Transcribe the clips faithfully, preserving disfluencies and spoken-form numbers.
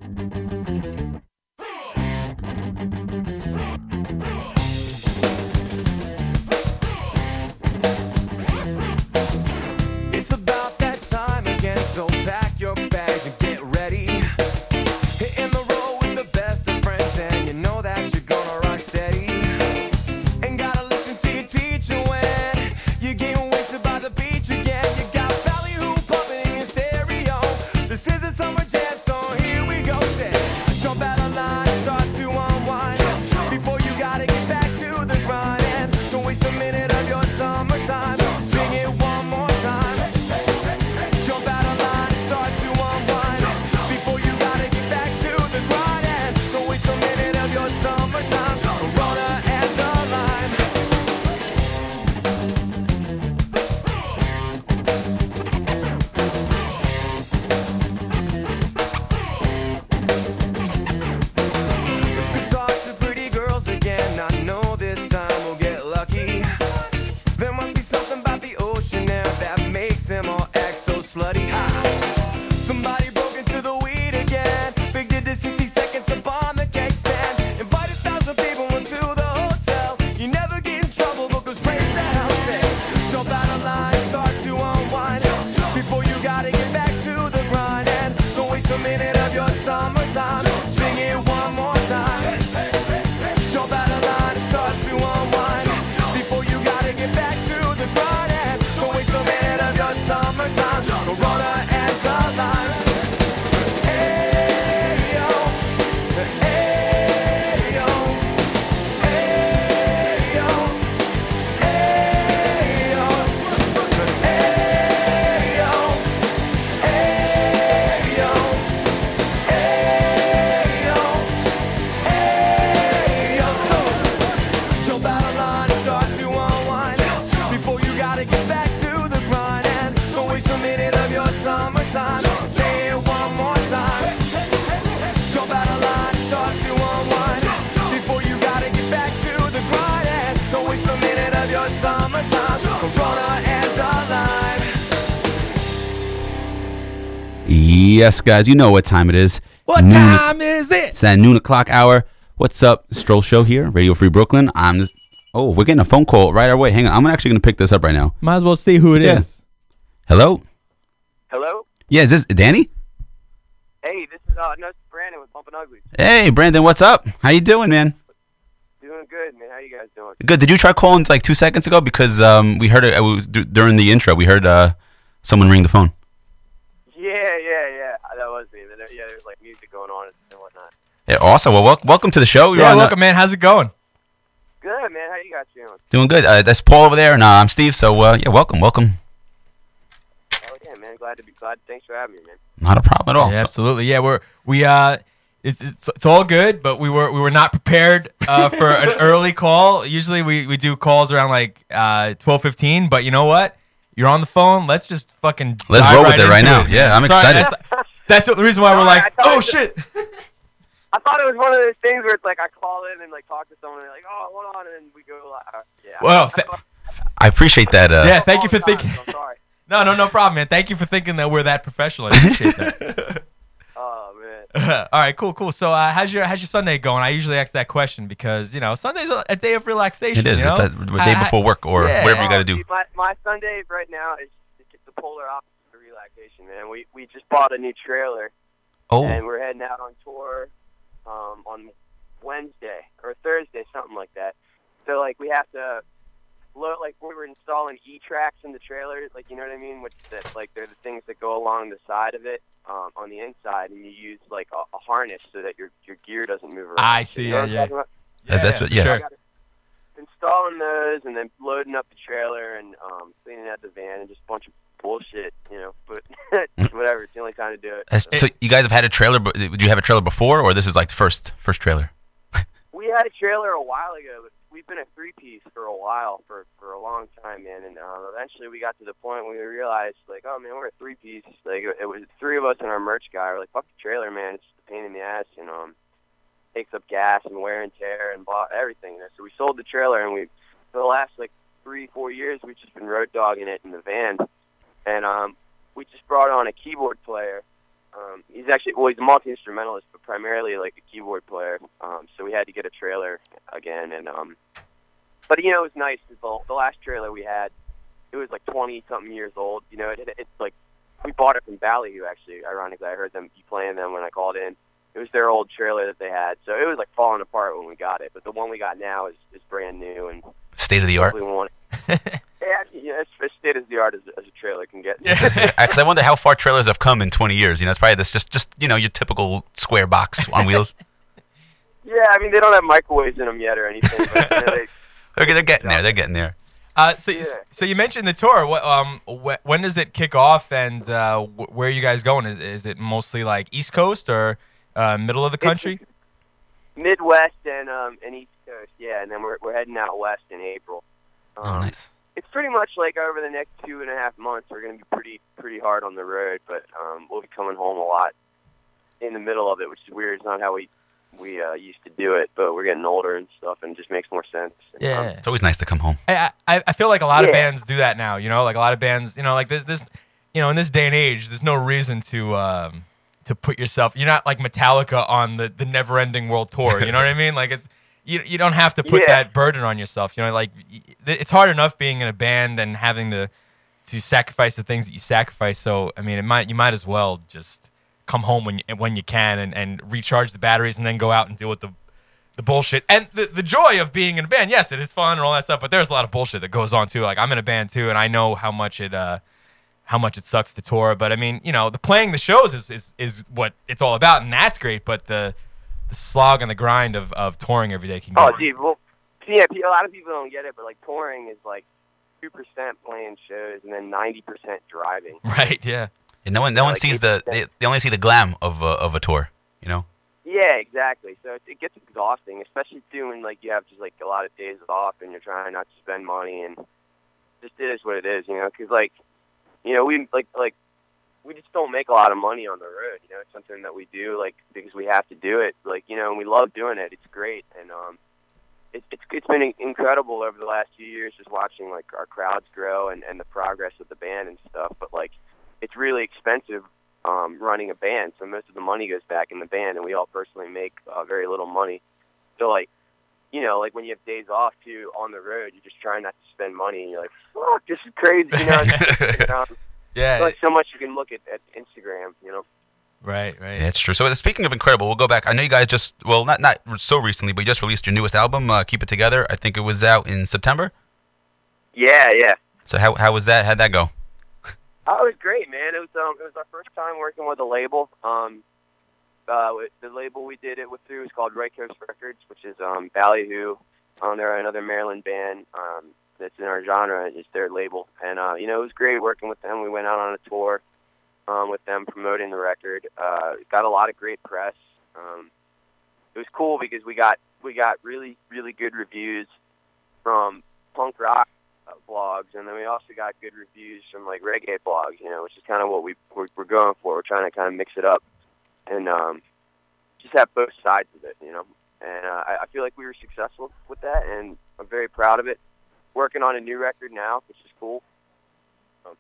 It's about that time again, so pack your bags and get ready. Hitting the road with the best of friends, and you know that you're gonna rock steady. Ain't gotta listen to your teacher when you're getting wasted by the beach again. You got Valley Hoop pumping in your stereo. This is the summer jam, so here we go. Say, jump out of line, start to unwind. Before you gotta get back to the grind, and don't waste a minute of your summertime. Sing it one more time. Jump out of line, start to unwind. Before you gotta get back to the grind, and don't waste a minute of your summertime. Corona and the line. Let's go talk to pretty girls again. I know this time we'll get lucky. There must be something about the ocean air that makes him all act so slutty. Ha. Somebody broke into the weed again. Big did the sixty seconds upon the cake stand. Invite a thousand people into the hotel. You never get in trouble, but go straight to hell. Say, jump out of line, start to unwind. Before you gotta get back to the grind, and don't waste a minute of your summertime. Sing it one more time. Jump out of line, start to unwind. Before you gotta get back to the grind, and don't waste a minute of your summertime. Corona and the line. Hey, yo. Hey, yo. Hey, yo. Hey, yo. Hey, yo. Hey, yo. Hey, yo. Hey, yo. So, jump out of line and start to unwind. Before you gotta get back to the grind, and don't waste a minute of your summertime. Say it one more time. Jump out of line, start to unwind. Before you gotta get back to the grind, and don't waste a minute of your summertime. Corona and the line. Yes, guys, you know what time it is. What Noon- time is it? It's that noon o'clock hour. What's up? Stroll Show here, Radio Free Brooklyn. I'm just, oh, we're getting a phone call right our way. Hang on, I'm actually going to pick this up right now. Might as well see who it is. Yeah. Hello? Hello? Yeah, is this Danny? Hey, this is uh, no, Brandon with Bumpin' Uglies. Hey, Brandon, what's up? How you doing, man? Doing good, man. How you guys doing? Good. Did you try calling like two seconds ago? Because um, we heard it, it was d- during the intro. We heard uh, someone ring the phone. Yeah, yeah, yeah. That was me. There- Yeah, there's like music going on and whatnot. Yeah, awesome. Well, wel- welcome to the show. You're Yeah, on, uh, welcome, man. How's it going? Good, man. How you guys feeling? Doing good. Uh, that's Paul over there, and uh, I'm Steve. So uh, yeah, welcome, welcome. Oh yeah, man. Glad to be glad. Thanks for having me, man. Not a problem at all. Yeah, So- absolutely. Yeah, we're we uh, it's it's, it's all good, but we were we were not prepared uh, for an early call. Usually we, we do calls around like uh twelve fifteen, but you know what? You're on the phone. Let's just fucking Let's dive roll with right it right into now. it. Yeah, I'm Sorry, excited. That's, that's the reason why we're Sorry, like, I thought oh it was- shit. I thought it was one of those things where it's like I call in and like talk to someone and they're like, oh, hold on, and then we go like, uh, yeah. Well, th- I appreciate that. Uh, yeah, thank you for All the time, thinking. so I'm sorry. No, no, no problem, man. Thank you for thinking that we're that professional. I appreciate that. Oh man. All right, cool, cool. So, uh, how's your how's your Sunday going? I usually ask that question because you know Sunday's a, a day of relaxation. It is. You know? It's a day I- before work or yeah. whatever you got to Oh, do. see, My my Sunday right now is it's the polar opposite of relaxation, man. We we just bought a new trailer Oh, and we're heading out on tour um, on Wednesday or Thursday, something like that. So like we have to load, like we were installing E-tracks in the trailer, like you know what I mean, which that like they're the things that go along the side of it um, on the inside, and you use like a, a harness so that your your gear doesn't move around. I see, You know yeah, what I'm yeah. talking about? That's- that's what- yes. sure. I gotta- installing those and then loading up the trailer and um, cleaning out the van and just a bunch of bullshit, you know. But whatever, it's the only time to do it. That's- so you guys have had a trailer? But did you have a trailer before, or this is like the first first trailer? We had a trailer a while ago, but we've been a three-piece for a while, for, for a long time, man. And uh, eventually we got to the point where we realized, like, oh, man, we're a three-piece. Like, it, it was three of us and our merch guy. We're like, fuck the trailer, man. It's just a pain in the ass, and um, takes up gas and wear and tear and blah, everything. You know? So we sold the trailer, and we, for the last, like, three, four years, we've just been road dogging it in the van. And um, we just brought on a keyboard player Um, he's actually well, he's a multi-instrumentalist, but primarily like a keyboard player. Um, so we had to get a trailer again, and um, but you know it was nice. The, the last trailer we had, it was like twenty something years old. You know, it, it, it's like we bought it from Ballyhoo. Actually, ironically, I heard them be playing them when I called in. It was their old trailer that they had, so it was like falling apart when we got it. But the one we got now is, is brand new and State of the art. we want yeah, yeah, it's as state of the art as, as a trailer can get. Because I wonder how far trailers have come in twenty years. You know, it's probably this just, just you know, your typical square box on wheels. Yeah, I mean they don't have microwaves in them yet or anything. But, you know, they, Okay, they're getting there. They're getting there. Uh, so, Yeah. so you mentioned the tour. What, um, wh- when does it kick off, and uh, wh- where are you guys going? Is, is it mostly like East Coast or uh, middle of the country? Midwest and um and East Coast, yeah, and then we're we're heading out west in April. Um, Oh, nice. It's pretty much like over the next two and a half months we're going to be pretty pretty hard on the road, but um, we'll be coming home a lot in the middle of it, which is weird. It's not how we we uh, used to do it, but we're getting older and stuff, and it just makes more sense. Yeah. Um, It's always nice to come home. I, I I feel like a lot of Yeah. bands do that now. You know, like a lot of bands. You know, like this this, you know, in this day and age, there's no reason to um to put yourself. You're not like Metallica on the the Never Ending World Tour. You know what I mean? Like it's. You, you don't have to put Yeah. that burden on yourself. You know, like y- it's hard enough being in a band and having to to sacrifice the things that you sacrifice. So I mean, it might you might as well just come home when you, when you can and, and recharge the batteries and then go out and deal with the the bullshit and the the joy of being in a band. Yes, it is fun and all that stuff, but there's a lot of bullshit that goes on too. Like I'm in a band too, and I know how much it uh how much it sucks to tour. But I mean, you know, the playing the shows is is, is what it's all about, and that's great. But the the slog and the grind of, of touring every day can get. Oh, dude, well, yeah, a lot of people don't get it, but like touring is like two percent playing shows and then ninety percent driving. Right, yeah. And no one, no one Like, sees the. it's- They, they only see the glam of a, of a tour. You know. Yeah, exactly. So it, it gets exhausting, especially too when like you have just like a lot of days off and you're trying not to spend money, and just it is what it is, you know. Because like, you know, we like like we just don't make a lot of money on the road. You know, it's something that we do like because we have to do it. Like, you know, and we love doing it. It's great, and um, it, it's it's been incredible over the last few years just watching like our crowds grow and and the progress of the band and stuff. But like, it's really expensive. Um, running a band, so most of the money goes back in the band, and we all personally make uh, very little money. So, like, you know, like when you have days off too on the road, you're just trying not to spend money, and you're like, "Fuck, this is crazy," you know. you know? Yeah. Like so much you can look at, at Instagram, you know. Right, right. Yeah, it's true. So speaking of incredible, we'll go back. I know you guys just well, not not so recently, but you just released your newest album, uh, "Keep It Together." I think it was out in September. Yeah, yeah. So how how was that? How'd that go? Oh, it was great, man. It was um, it was our first time working with a label. Um, uh, with the label we did it with through is called Right Coast Records, which is um, Ballyhoo. Um, they're another Maryland band um, that's in our genre. It's their label, and uh, you know, it was great working with them. We went out on a tour um, with them promoting the record. Uh, got a lot of great press. Um, it was cool because we got we got really really good reviews from punk rock uh, blogs, and then we also got good reviews from like reggae blogs, you know, which is kind of what we we're, we're going for. We're trying to kind of mix it up and um, just have both sides of it, you know. And uh, I, I feel like we were successful with that, and I'm very proud of it. Working on a new record now, which is cool. Um,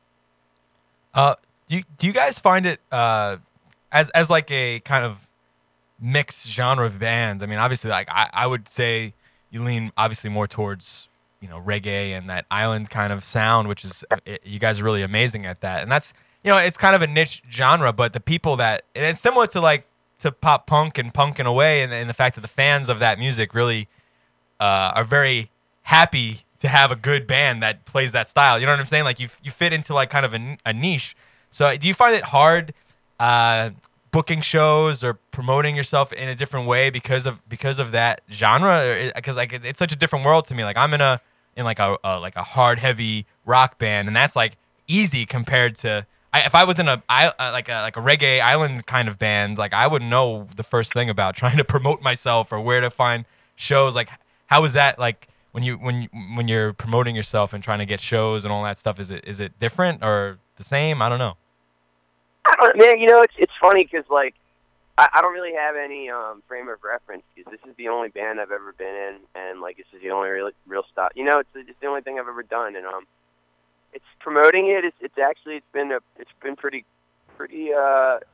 Uh, do you, do you guys find it uh, as as like a kind of mixed genre band? I mean, obviously, like I, I would say you lean obviously more towards you know reggae and that island kind of sound, which is it, you guys are really amazing at that. And that's you know it's kind of a niche genre, but the people that and it's similar to like to pop punk and punk in a way, and, and the fact that the fans of that music really uh, are very happy to have a good band that plays that style. You know what I'm saying? Like you you fit into like kind of a, a niche. So do you find it hard uh, booking shows or promoting yourself in a different way because of because of that genre? Because like it, it's such a different world to me. Like I'm in a in like a, a like a hard heavy rock band, and that's like easy compared to I, if I was in a I, uh, like a like a reggae island kind of band. Like I wouldn't know the first thing about trying to promote myself or where to find shows. Like how is that like? When you when you, when you're promoting yourself and trying to get shows and all that stuff, is it is it different or the same? I don't know. I don't, man, you know, it's it's funny because like I, I don't really have any um, frame of reference because this is the only band I've ever been in, and like this is the only real real stuff. You know, it's it's the only thing I've ever done, and um, it's promoting it. It's it's actually it's been a it's been pretty pretty uh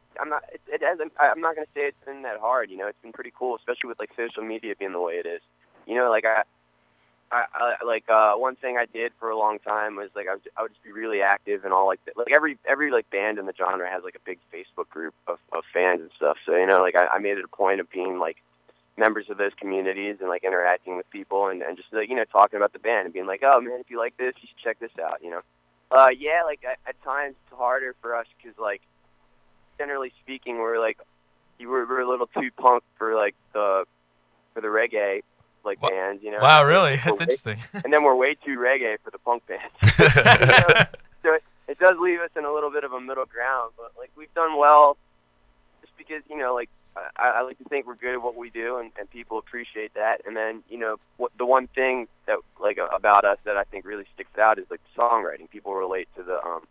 I'm not. It, it hasn't. I'm not gonna say it's been that hard. You know, it's been pretty cool, especially with like social media being the way it is. You know, like I, I, I like uh, one thing I did for a long time was like I would, I would just be really active and all like that. Like every every like band in the genre has like a big Facebook group of, of fans and stuff. So you know, like I, I made it a point of being like members of those communities and like interacting with people and, and just like you know talking about the band and being like, oh man, if you like this, you should check this out. You know, uh, yeah, like at, at times it's harder for us because like generally speaking, we're like you were we're a little too punk for like the for the reggae. Like Wow. bands, you know. Wow, really? That's way, interesting. and then we're way too reggae for the punk bands. You know? So it, it does leave us in a little bit of a middle ground, but like we've done well, just because you know, like I, I like to think we're good at what we do, and, and people appreciate that. And then you know, what the one thing that like about us that I think really sticks out is like the songwriting. People relate to the um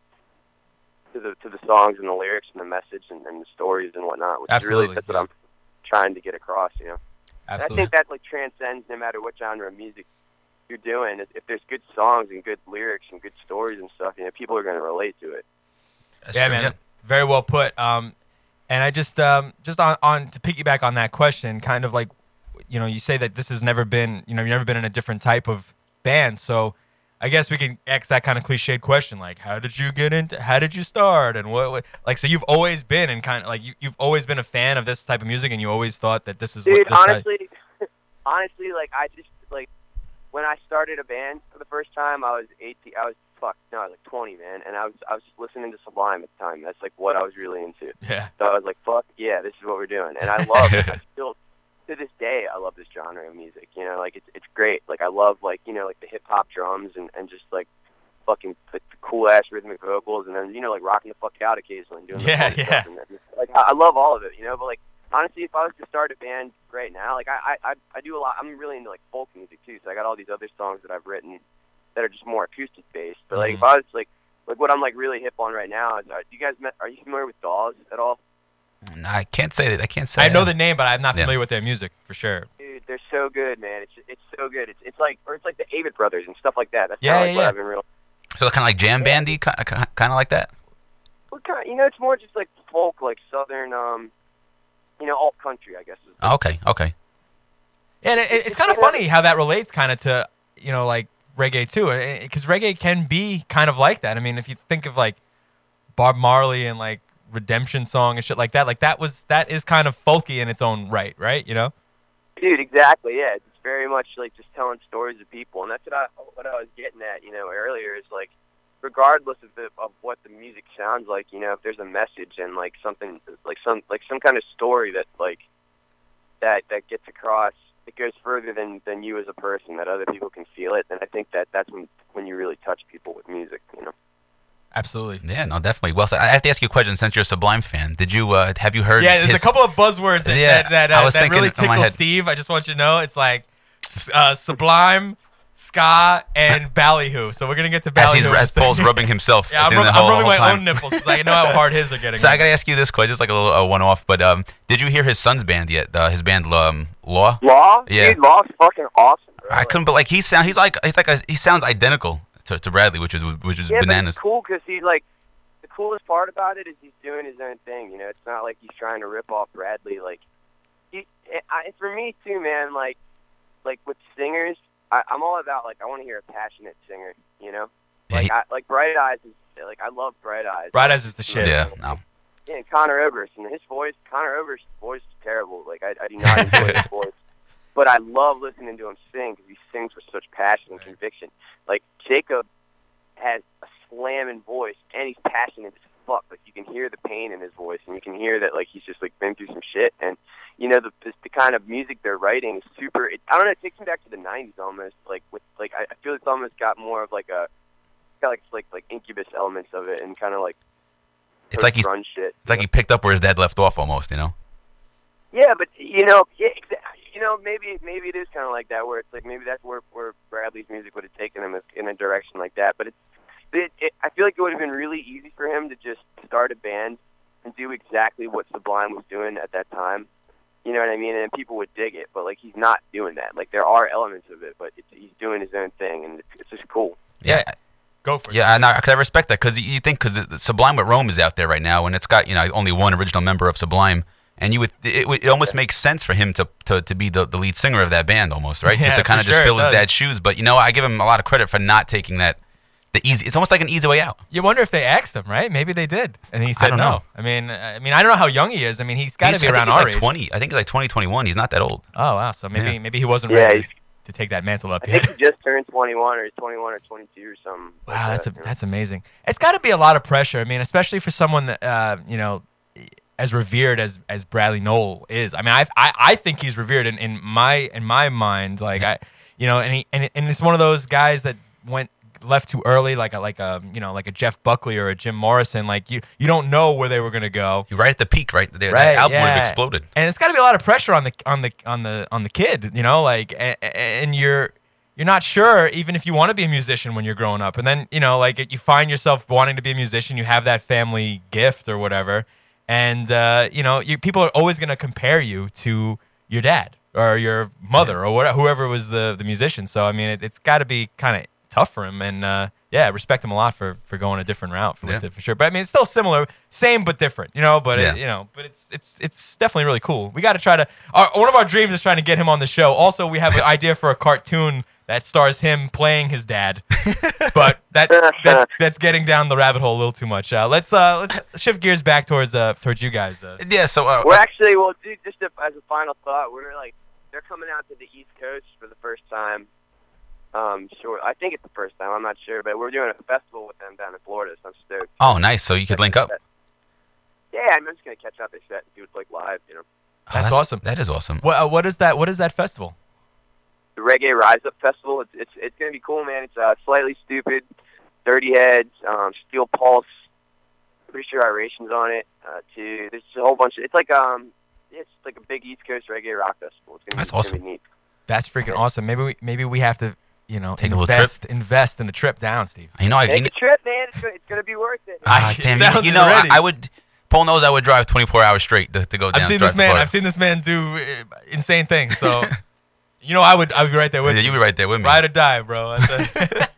to the to the songs and the lyrics and the message and, and the stories and whatnot. Which Absolutely, is really that's yeah. what I'm trying to get across. You know. And I Absolutely. think that like transcends no matter what genre of music you're doing. If there's good songs and good lyrics and good stories and stuff, you know, people are going to relate to it. That's Yeah, true, man. Very well put. Um, and I just um, just on, on to piggyback on that question, kind of like, you know, you say that this has never been, you know, you've never been in a different type of band. So I guess we can ask that kind of cliched question, like, how did you get into, how did you start, and what, what like, so you've always been in kind of like you, you've always been a fan of this type of music, and you always thought that this is Dude, what this honestly, honestly, like I just like when I started a band for the first time, I was eighteen. I was fuck no, I was like twenty, man, and I was I was just listening to Sublime at the time. That's like what I was really into. type, yeah, So I was like, fuck yeah, this is what we're doing, and I love it. I still to this day, I love this genre of music. You know, like it's it's great. Like I love like you know like the hip hop drums and and just like fucking like, cool ass rhythmic vocals, and then you know like rocking the fuck out occasionally and doing the Yeah, fun yeah. stuff. And then, like I, I love all of it, you know. But like honestly, if I was to start a band right now, like I I I do a lot. I'm really into like folk music too, so I got all these other songs that I've written that are just more acoustic based. But like Mhm. if I was like like what I'm like really hip on right now is, are you guys met, are you familiar with Dawes at all? No, I can't say that. I can't say. I know that. the name, but I'm not Yeah. familiar with their music for sure. Dude, they're so good, man. It's it's so good. It's it's like or it's like the Avett Brothers and stuff like that. That's Yeah, kind of like yeah, what yeah. I've been real. So kind of like jam bandy, kind of like that. Well, kind of, you know, it's more just like folk, like southern, um, you know, alt country, I guess. Is Oh, okay, okay. And it, it, it's kind of funny how that relates kind of to, you know, like reggae too, because reggae can be kind of like that. I mean, if you think of like Bob Marley and like Redemption Song and shit like that, like that was that is kind of folky in its own right, right? You know? Dude, exactly. Yeah, it's very much like just telling stories of people, and that's what I what I was getting at, you know, earlier is like, regardless of the of what the music sounds like, you know, if there's a message and like something like some like some kind of story that like that that gets across, it goes further than than you as a person, that other people can feel it, then I think that that's when when you really touch people with music, you know. Absolutely. Yeah, no, definitely. Well, so I have to ask you a question. Since you're a Sublime fan, did you uh, have you heard? Yeah, there's his, a couple of buzzwords that Yeah, that, that, I uh, was that thinking really in my tickle head. Steve. I just want you to know it's like uh, Sublime, ska, and ballyhoo. So we're gonna get to As ballyhoo. he's in a as Paul's second. rubbing himself. Yeah, I'm, during rub- the I'm whole- rubbing whole my time. own nipples because I know how hard his are getting. So I gotta ask you this question, just like a little a one-off. But um, did you hear his son's band yet? Uh, his band, um, Law. Law, Yeah. dude, Law's fucking awesome, bro. I couldn't, but like he sound, he's like he's like a, he sounds identical to, to Bradley, which is which is yeah, but bananas. it's cool because he's like, the coolest part about it is he's doing his own thing. You know, it's not like he's trying to rip off Bradley. Like, he, I, for me too, man. Like, like with singers, I, I'm all about like I want to hear a passionate singer. You know, Yeah, like he- I, like Bright Eyes is like I love Bright Eyes. Bright Eyes is the shit. Yeah, no. Yeah, and Connor Oberst and his voice. Connor Oberst's voice is terrible. Like I, I do not enjoy his voice. But I love listening to him sing because he sings with such passion and conviction. Like Jacob has a slamming voice and he's passionate as fuck. Like you can hear the pain in his voice and you can hear that like he's just like been through some shit. And you know the the, the kind of music they're writing is super. It, I don't know. It takes me back to the nineties almost. Like with like I, I feel it's almost got more of like a got like like like Incubus elements of it and kind of like It's like he's run shit. it's like he picked up where his dad left off almost, you know. Yeah, but you know, yeah, exa- you know, maybe maybe it is kind of like that, where it's like maybe that's where where Bradley's music would have taken him in a direction like that. But it's, it, it, I feel like it would have been really easy for him to just start a band and do exactly what Sublime was doing at that time. You know what I mean? And people would dig it. But like he's not doing that. Like there are elements of it, but it's, he's doing his own thing, and it's, it's just cool. Yeah. Go for it. Yeah, and I, 'cause I respect that because you think because Sublime with Rome is out there right now, and it's got you know only one original member of Sublime, and you would it, would- it almost makes sense for him to to, to be the, the lead singer of that band almost, right? Yeah, to to kind of for just sure, fill it his does. dad's shoes. But you know, I give him a lot of credit for not taking that the easy. It's almost like an easy way out. You wonder if they asked him, right? Maybe they did, and he said don't no. know. I mean, I mean, I don't know how young he is. I mean, he's got to He's- be I think around he's our like age. twenty. I think he's like twenty, twenty-one. He's not that old. Oh wow, so maybe Yeah. maybe he wasn't Yeah, ready he's- to take that mantle up I yet. think he just turned twenty-one, or he's twenty-one or twenty-two or something. like Wow, that's a, that, you know. that's amazing. It's got to be a lot of pressure. I mean, especially for someone that uh, you know, as revered as as Bradley Noel is. I mean, I I, I think he's revered in, in my in my mind. Like I, you know, and he and, and it's one of those guys that went left too early, like a like a you know like a Jeff Buckley or a Jim Morrison. Like you you don't know where they were gonna go. You're right at the peak, right? There, Right, that album would yeah. have exploded. And it's got to be a lot of pressure on the on the on the on the kid, you know, like and, and you're you're not sure even if you want to be a musician when you're growing up. And then, you know, like you find yourself wanting to be a musician, you have that family gift or whatever. And uh, you know, you, people are always going to compare you to your dad or your mother or whatever, whoever was the the musician. So I mean, it, it's got to be kind of tough for him, and uh, yeah, I respect him a lot for, for going a different route for, Yeah. with it, for sure. But I mean, it's still similar, same but different, you know. But Yeah. it, you know, but it's it's it's definitely really cool. We got to try to. Our, one of our dreams is trying to get him on the show. Also, we have an idea for a cartoon that stars him playing his dad, but that's that's that's getting down the rabbit hole a little too much. Uh, let's uh let's shift gears back towards uh towards you guys. Uh, Yeah. So uh, We're actually, well, dude, just a, as a final thought, we're like, they're coming out to the East Coast for the first time. Um, sure, I think it's the first time. I'm not sure, but we're doing a festival with them down in Florida, so I'm stoked. oh, nice. So you could link up. Yeah, I'm just gonna catch up. They set and do it like live, you know. Oh, That's awesome. That is awesome. what uh, what is that? What is that festival? The Reggae Rise Up Festival. It's it's, it's gonna be cool, man. It's uh, Slightly Stupid, Dirty Heads, um, Steel Pulse. Pretty sure Iration's on it uh, too. There's a whole bunch of. It's like um, it's like a big East Coast reggae rock festival. It's gonna That's be, it's awesome. Gonna be neat. That's freaking awesome. Maybe we maybe we have to, you know, Take a little invest invest in a trip down, Steve. You know, I, you Take know, a trip, man. It's gonna, it's gonna be worth it. ah, It damn, you, sounds you know, I, already. I would. Paul knows I would drive twenty-four hours straight to, to go down. I've seen drive this to man. Florida. I've seen this man do uh, insane things. So, you know, I would I would be right there with Yeah, you. you'd be right there with me. Ride or die, bro. That's a-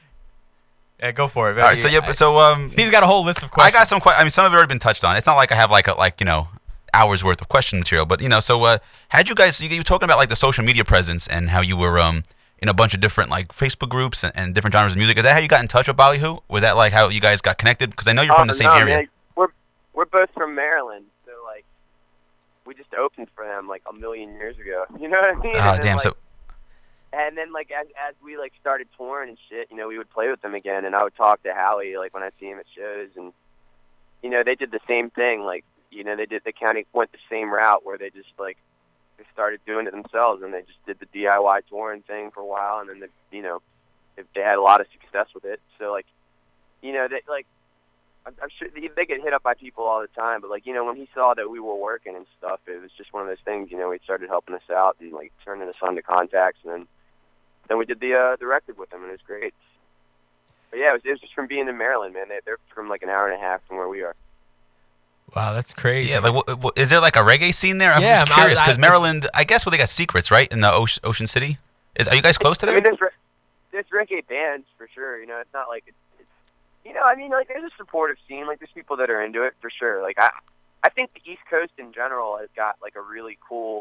yeah, go for it. All right. So yeah. So um, Steve's got a whole list of I questions. got some. Que- I mean, some of it already been touched on. It's not like I have like a like you know hours worth of question material, but you know. So uh, had you guys? You, you were talking about like the social media presence and how you were um in a bunch of different like Facebook groups and, and different genres of music. Is that how you got in touch with Ballyhoo? Was that like how you guys got connected? Because I know you're from Oh, the same no, area. Man. We're we're both from Maryland, so like we just opened for them like a million years ago. You know what I mean? Oh And then, damn! like, So And then, like, as as we like started touring and shit, you know, we would play with them again, and I would talk to Howie, like when I see him at shows, and you know, they did the same thing. Like, you know, they did they kind of went the same route where they just like they started doing it themselves, and they just did the D I Y touring thing for a while, and then they, you know, they, they had a lot of success with it. So like, you know, they like. I'm, I'm sure they, they get hit up by people all the time, but like, you know, when he saw that we were working and stuff, it was just one of those things. You know, he started helping us out and like turning us on to contacts, and then then we did the uh, the record with them, and it was great. But yeah, it was, it was just from being in Maryland, man. They, they're from like an hour and a half from where we are. Wow, that's crazy. yeah, like what, what, is there like a reggae scene there? I'm Yeah, just I'm- curious I- I- because Maryland. I guess well they got secrets right in the Ocean, Ocean City. Is are you guys close to I there? mean, there's re- there's reggae bands for sure. You know, it's not like it's, it's you know, I mean, like there's a supportive scene. Like there's people that are into it for sure. Like I, I think the East Coast in general has got like a really cool,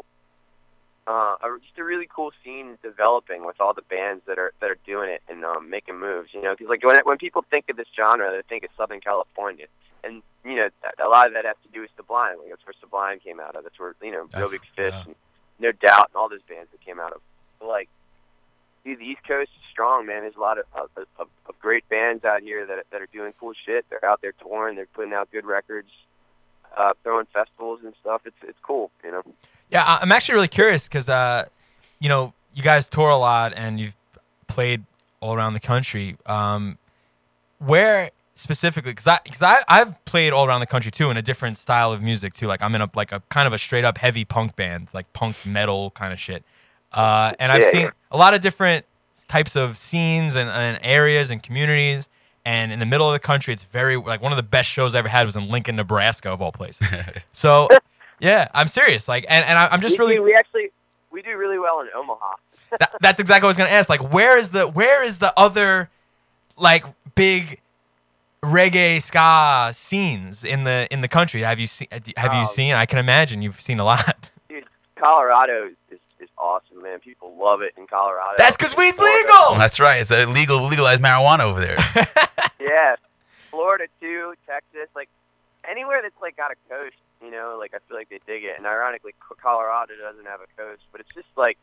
uh, a, just a really cool scene developing with all the bands that are that are doing it and um, making moves. You know, because like when when people think of this genre, they think of Southern California, and you know, a lot of that has to do with Sublime. Like that's where Sublime came out of. That's where you know, Real Big Fish, yeah. and No Doubt, and all those bands that came out of. But, like. Dude, the East Coast is strong, man. There's a lot of, of, of, of great bands out here that that are doing cool shit. They're out there touring. They're putting out good records, uh, throwing festivals and stuff. It's it's cool, you know. Yeah, I- I'm actually really curious because, uh, you know, you guys tour a lot and you've played all around the country. Um, where specifically? Because I, because I, I've played all around the country too in a different style of music too. Like I'm in a like a kind of a straight up heavy punk band, like punk metal kind of shit. Uh, and I've Yeah, seen yeah. a lot of different types of scenes and, and areas and communities. And in the middle of the country, it's very like one of the best shows I ever had was in Lincoln, Nebraska, of all places. So, yeah, I'm serious. Like, and, and I- I'm just we really do, we actually we do really well in Omaha. that, that's exactly what I was gonna ask. Like, where is the where is the other like big reggae ska scenes in the in the country. Have you seen? Have you Um, seen? I can imagine you've seen a lot. Dude, Colorado is, is awesome, man. People love it in Colorado. That's because weed's Florida. Oh, legal. that's right. It's a legal legalized marijuana over there. Yeah, Florida too, Texas, like anywhere that's like got a coast, you know, like I feel like they dig it. And ironically, Co- Colorado doesn't have a coast, but it's just like,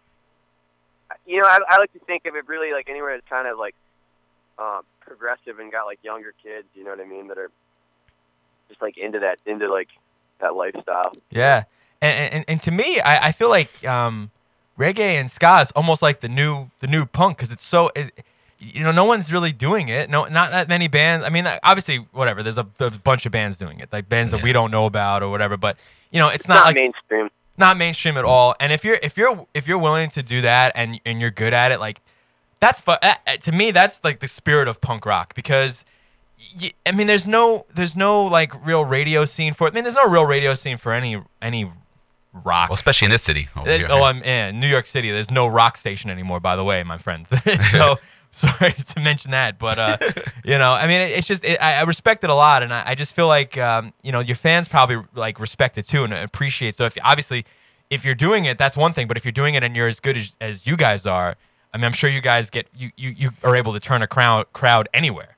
you know, I, I like to think of it really like anywhere that's kind of like um, progressive and got like younger kids, you know what I mean, that are just like into that, into like that lifestyle. Yeah, and and, and to me, I, I feel like um, reggae and ska is almost like the new the new punk because it's so. It, you know, no one's really doing it. No, not that many bands. I mean, obviously, whatever. There's a, there's a bunch of bands doing it, like bands that Yeah. we don't know about or whatever. But you know, it's, It's not, not like mainstream. not mainstream at all. And if you're if you're if you're willing to do that and and you're good at it, like that's fu- uh, uh, to me that's like the spirit of punk rock because. y- I mean, there's no, there's no like real radio scene for it. I mean, there's no real radio scene for any any rock. Well, especially in this city. Over There's- here. oh, I'm in New York City. There's no rock station anymore, by the way, my friend. So sorry to mention that, but uh, you know, I mean, it, it's just it, I, I respect it a lot, and I, I just feel like um, you know, your fans probably like respect it too and appreciate. So if obviously, if you're doing it, that's one thing. But if you're doing it and you're as good as, as you guys are, I mean, I'm sure you guys get you you, you are able to turn a crowd crowd anywhere.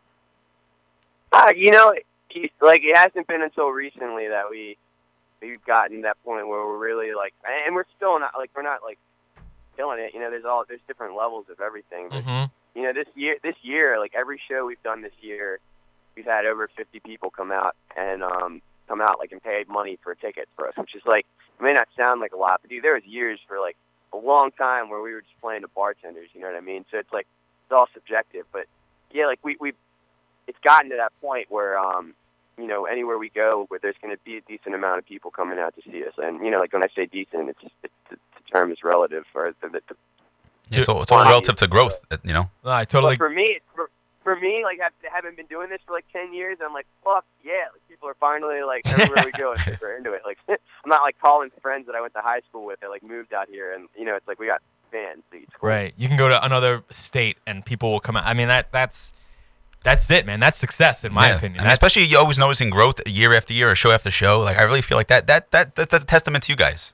Uh, you know, it- like it hasn't been until recently that we we've gotten to that point where we're really like, and we're still not like we're not like killing it. You know, there's all there's different levels of everything. But, Mm-hmm. you know, this year, this year, like every show we've done this year, we've had over fifty people come out and um, come out like and pay money for a ticket for us, which is like it may not sound like a lot, but dude, there was years for like a long time where we were just playing to bartenders. You know what I mean? So it's like it's all subjective, but yeah, like we we it's gotten to that point where um, you know, anywhere we go, where there's going to be a decent amount of people coming out to see us, and you know, like when I say decent, it's, it's the term is relative for the, the, the Yeah, it's all, it's all relative to growth, uh, you know. I totally. But for me, for, for me, like I've, having been doing this for like ten years, I'm like, fuck yeah! Like people are finally like everywhere we go, and they're into it. Like I'm not like calling friends that I went to high school with that like moved out here, and you know, it's like we got fans. So it's cool. Right. You can go to another state and people will come out. I mean, that that's that's it, man. That's success in my Yeah. opinion. I mean, That's, especially you always noticing growth year after year, or show after show. Like I really feel like that that that, that that's a testament to you guys.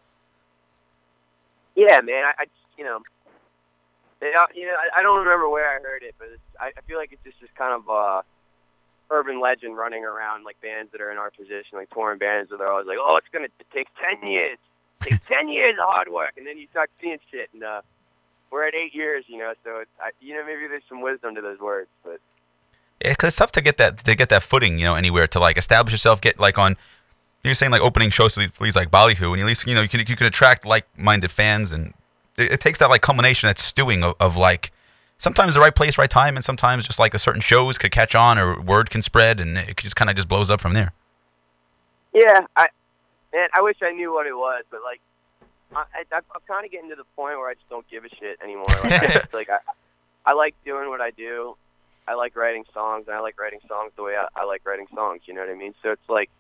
Yeah, man. I, I just, you know, they, uh, you know, I, I don't remember where I heard it, but it's, I, I feel like it's just this kind of uh, urban legend running around, like bands that are in our position, like touring bands, that are always like, "Oh, it's gonna it takes ten years, it takes ten years of hard work," and then you start seeing shit, and uh, we're at eight years, you know. So it's, I, you know, maybe there's some wisdom to those words, but Yeah, 'cause it's tough to get that to get that footing, you know, anywhere to like establish yourself. Get like on, you're saying like opening shows to these like Ballyhoo, and at least you know you can you can attract like-minded fans, and it, it takes that like culmination, that stewing of, of like sometimes the right place, right time, and sometimes just like a certain shows could catch on or word can spread, and it just kind of just blows up from there. yeah, I man, I wish I knew what it was, but like, I, I, I'm kind of getting to the point where I just don't give a shit anymore. Like, I just, like I, I like doing what I do. I like writing songs, and I like writing songs the way I, I like writing songs. You know what I mean? So it's like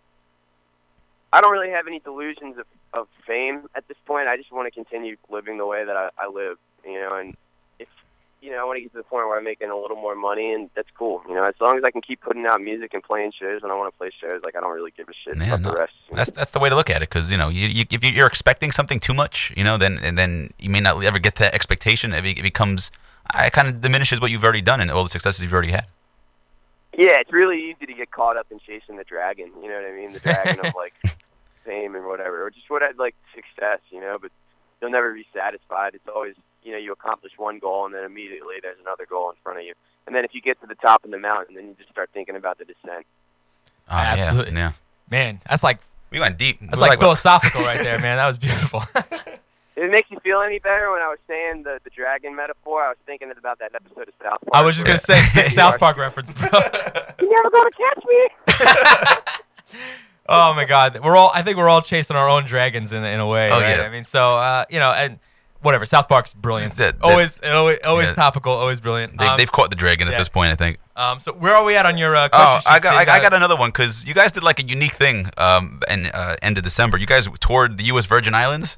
I don't really have any delusions of, of fame at this point. I just want to continue living the way that I, I live. You know, and if you know, I want to get to the point where I'm making a little more money, and that's cool. You know, as long as I can keep putting out music and playing shows, and I want to play shows, like I don't really give a shit Yeah, about no, the rest. you know? That's that's the way to look at it, because you know you, you, if you're expecting something too much, you know, then and then you may not ever get to that expectation. It, be, it becomes it kind of diminishes what you've already done and all the successes you've already had. Yeah, it's really easy to get caught up in chasing the dragon. You know what I mean? The dragon of like fame and whatever, or just what I'd like success. You know, but you'll never be satisfied. It's always, you know, you accomplish one goal and then immediately there's another goal in front of you. And then if you get to the top of the mountain, then you just start thinking about the descent. Oh, yeah, Absolutely. yeah. Man, that's like We went deep. that's We like, were philosophical right there, man. That was beautiful. Did it make you feel any better when I was saying the, the dragon metaphor? I was thinking about that episode of South Park. I was just gonna say Yeah. South Park reference, bro. You're never gonna catch me. Oh my God, we're all. I think we're all chasing our own dragons in in a way. Oh, right? yeah. I mean, so uh, you know, and whatever. South Park's brilliant. That- that- always, always, always yeah. topical. Always brilliant. They, Um, they've caught the dragon yeah. at this point, I think. um, so where are we at on your uh, Oh, question I sheet, got, Sid? I, I got another one, because you guys did like a unique thing. Um, and uh, end of December, you guys toured the U S Virgin Islands.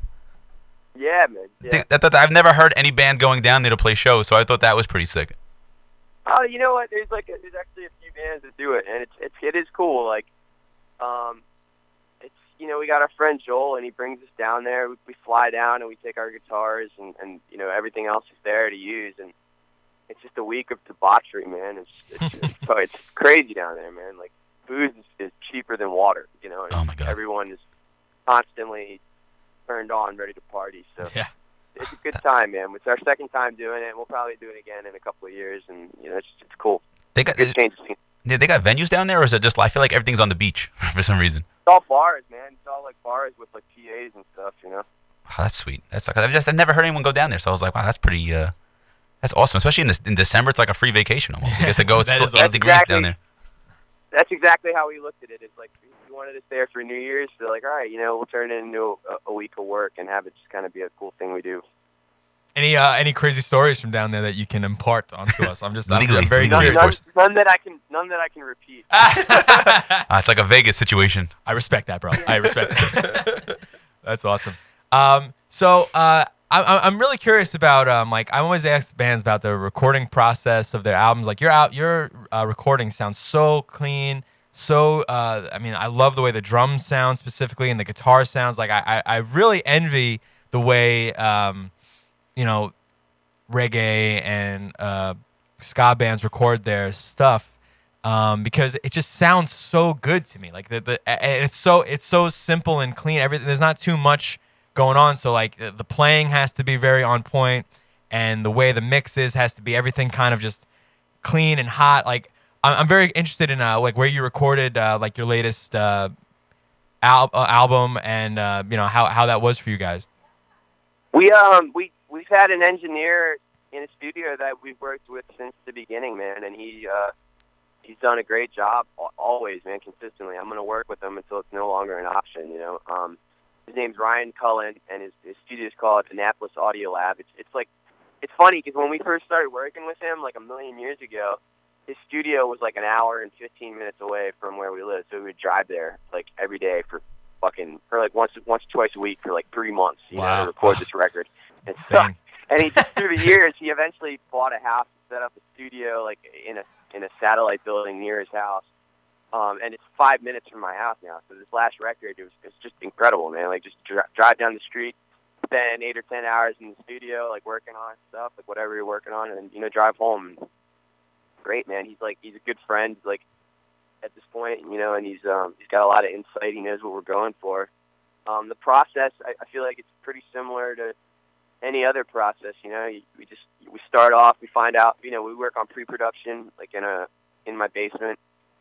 Yeah, man. I Yeah. think- that- that- I've never heard any band going down there to play shows, so I thought that was pretty sick. Oh, you know what? There's like a, there's actually a few bands that do it, and it's it's it is cool. Like, um, it's you know we got our friend Joel, and he brings us down there. We, we fly down and we take our guitars, and and you know everything else is there to use, and it's just a week of debauchery, man. It's it's, it's, it's crazy down there, man. Like booze is, is cheaper than water, you know. And Oh my God. Everyone is constantly turned on, ready to party. So Yeah. it's a good time, man. It's our second time doing it. We'll probably do it again in a couple of years, and you know, it's it's cool. They got Good change of scene. they they got venues down there, or is it just? I feel like everything's on the beach for some reason. It's all bars, man. It's all like bars with like P As and stuff, you know. Oh, that's sweet. That's I've just I've never heard anyone go down there, so I was like, wow, that's pretty. Uh, that's awesome. Especially in this in December, it's like a free vacation almost. You get to go. It's That still is eight awesome. degrees Exactly. down there. That's exactly how we looked at it. It's like we wanted us there for New Year's. So like, all right, you know, we'll turn it into a, a week of work and have it just kind of be a cool thing we do. Any uh, any crazy stories from down there that you can impart onto us? I'm just I'm, Legally, I'm very legally, curious. of None, course. none that I can, none that I can repeat. Uh, it's like a Vegas situation. I respect that, bro. I respect that. That's awesome. Um, so uh, I, I- I'm really curious about um, like I always ask bands about the recording process of their albums. Like your out your uh, recording sounds so clean. So uh, I mean, I love the way the drums sound specifically and the guitar sounds. Like I I, I really envy the way um, you know reggae and uh, ska bands record their stuff. Um, because it just sounds so good to me. Like the, the and it's so it's so simple and clean. Everything there's not too much going on. So like the, the playing has to be very on point, and the way the mix is has to be everything kind of just clean and hot. Like I'm, I'm very interested in uh, like where you recorded uh, like your latest uh, al- uh, album and uh, you know how how that was for you guys. We um we we've had an engineer in a studio that we've worked with since the beginning, man, and he uh, he's done a great job al- always, man, consistently. I'm gonna work with him until it's no longer an option, you know. Um, his name's Ryan Cullen, and his, his studio is called Annapolis Audio Lab. It's it's like it's funny because when we first started working with him, like a million years ago, his studio was like an hour and fifteen minutes away from where we live, so we would drive there like every day for fucking for like once once twice a week for like three months, you know, Wow. to record this record. And so, Insane. and he just through the years, he eventually bought a house, set up a studio like in a in a satellite building near his house. Um, and it's five minutes from my house now. So this last record, it was it's just incredible, man. Like just dri- drive down the street, spend eight or ten hours in the studio, like working on stuff, like whatever you're working on, and then, you know, drive home. Great, man. He's like he's a good friend, like at this point, you know, and he's um he's got a lot of insight. He knows what we're going for. Um, the process, I, I feel like it's pretty similar to any other process, you know. You, we just we start off, we find out, you know, we work on pre-production, like in a in my basement.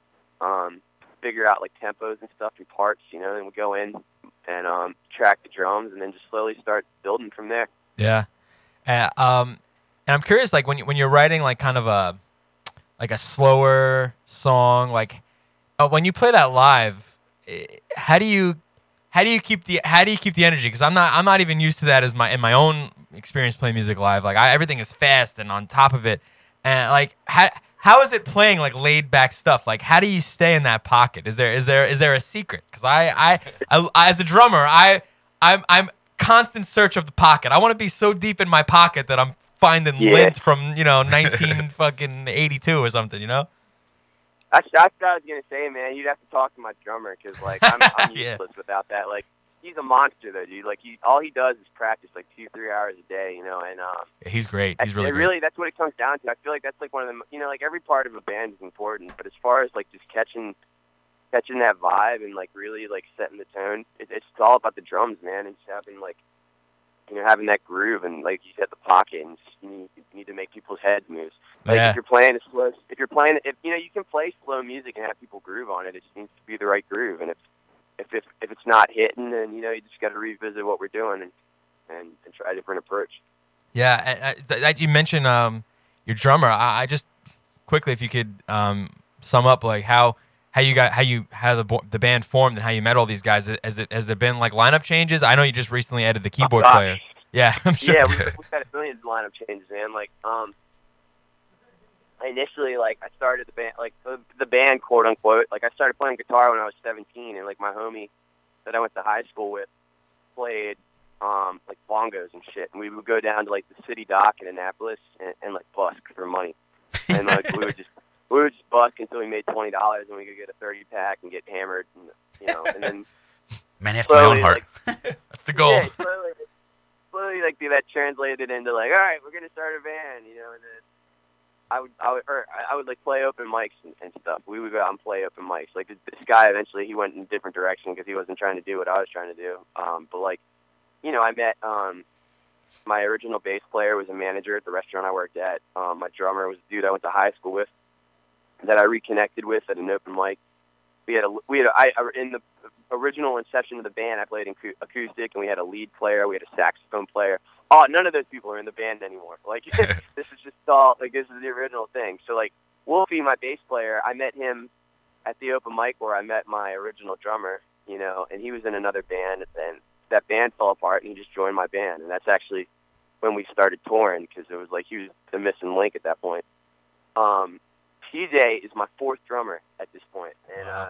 Um, figure out like tempos and stuff and parts, you know, and we go in and um, track the drums and then just slowly start building from there. Yeah. Uh, um, and I'm curious, like when you, when you're writing like kind of a like a slower song, like uh, when you play that live, eh, how do you how do you keep the how do you keep the energy? Because I'm not I'm not even used to that as my in my own experience playing music live. Like I, everything is fast and on top of it, and like how. How is it playing like laid back stuff? Like, how do you stay in that pocket? Is there is there is there a secret? Because I, I I as a drummer, I I'm I'm constant search of the pocket. I want to be so deep in my pocket that I'm finding Yeah. lint from you know nineteen fucking eighty-two or something. You know? That's, that's what I was gonna say, man. You'd have to talk to my drummer because like I'm, I'm Yeah. useless without that. Like he's a monster though, dude. Like he all he does is practice like two three hours a day, you know, and um. He's great. That's, He's really it great. really, that's what it comes down to. I feel like that's like one of the, you know, like every part of a band is important, but as far as like just catching, catching that vibe and like really like setting the tone, it, it's all about the drums, man, and just having like, you know, having that groove and like you said, the pocket, and just, you, need, you need to make people's heads move. Like Yeah. if you're playing a slow, if you're playing, if you know, you can play slow music and have people groove on it. It just needs to be the right groove, and if if if, if it's not hitting, then you know you just got to revisit what we're doing and, and and try a different approach. Yeah, and, uh, th- that you mentioned um, your drummer. I, I just quickly, if you could um, sum up like how how you got how you how the bo- the band formed and how you met all these guys. Has it has there been like lineup changes? I know you just recently added the keyboard gosh. player. Yeah, I'm sure. Yeah, we, we've had a million lineup changes, man. Like, um, initially, like, I started the band, like, the, the band, quote unquote. Like, I started playing guitar when I was seventeen, and like my homie that I went to high school with played, um, like bongos and shit. And we would go down to like the city dock in Annapolis and, and like busk for money. and like we would just we would just busk until we made twenty dollars, and we could get a thirty pack and get hammered, and you know, and then Man after my own heart. Like, That's the goal. yeah, slowly, slowly, like that translated into like, all right, we're gonna start a band, you know, and then I would, I would, or I would like play open mics and, and stuff. We would go out and play open mics. Like this, this guy, eventually, he went in a different direction because he wasn't trying to do what I was trying to do. Um, but like, you know, I met um, my original bass player was a manager at the restaurant I worked at. Um, my drummer was a dude I went to high school with that I reconnected with at an open mic. We had a, we had a, I, in the original inception of the band, I played acoustic, and we had a lead player, we had a saxophone player. Oh, none of those people are in the band anymore. Like, this is just all, like, this is the original thing. So, like, Wolfie, my bass player, I met him at the open mic where I met my original drummer, you know, and he was in another band, and that band fell apart, and he just joined my band. And that's actually when we started touring, because it was like he was the missing link at that point. Um, T J is my fourth drummer at this point, and uh,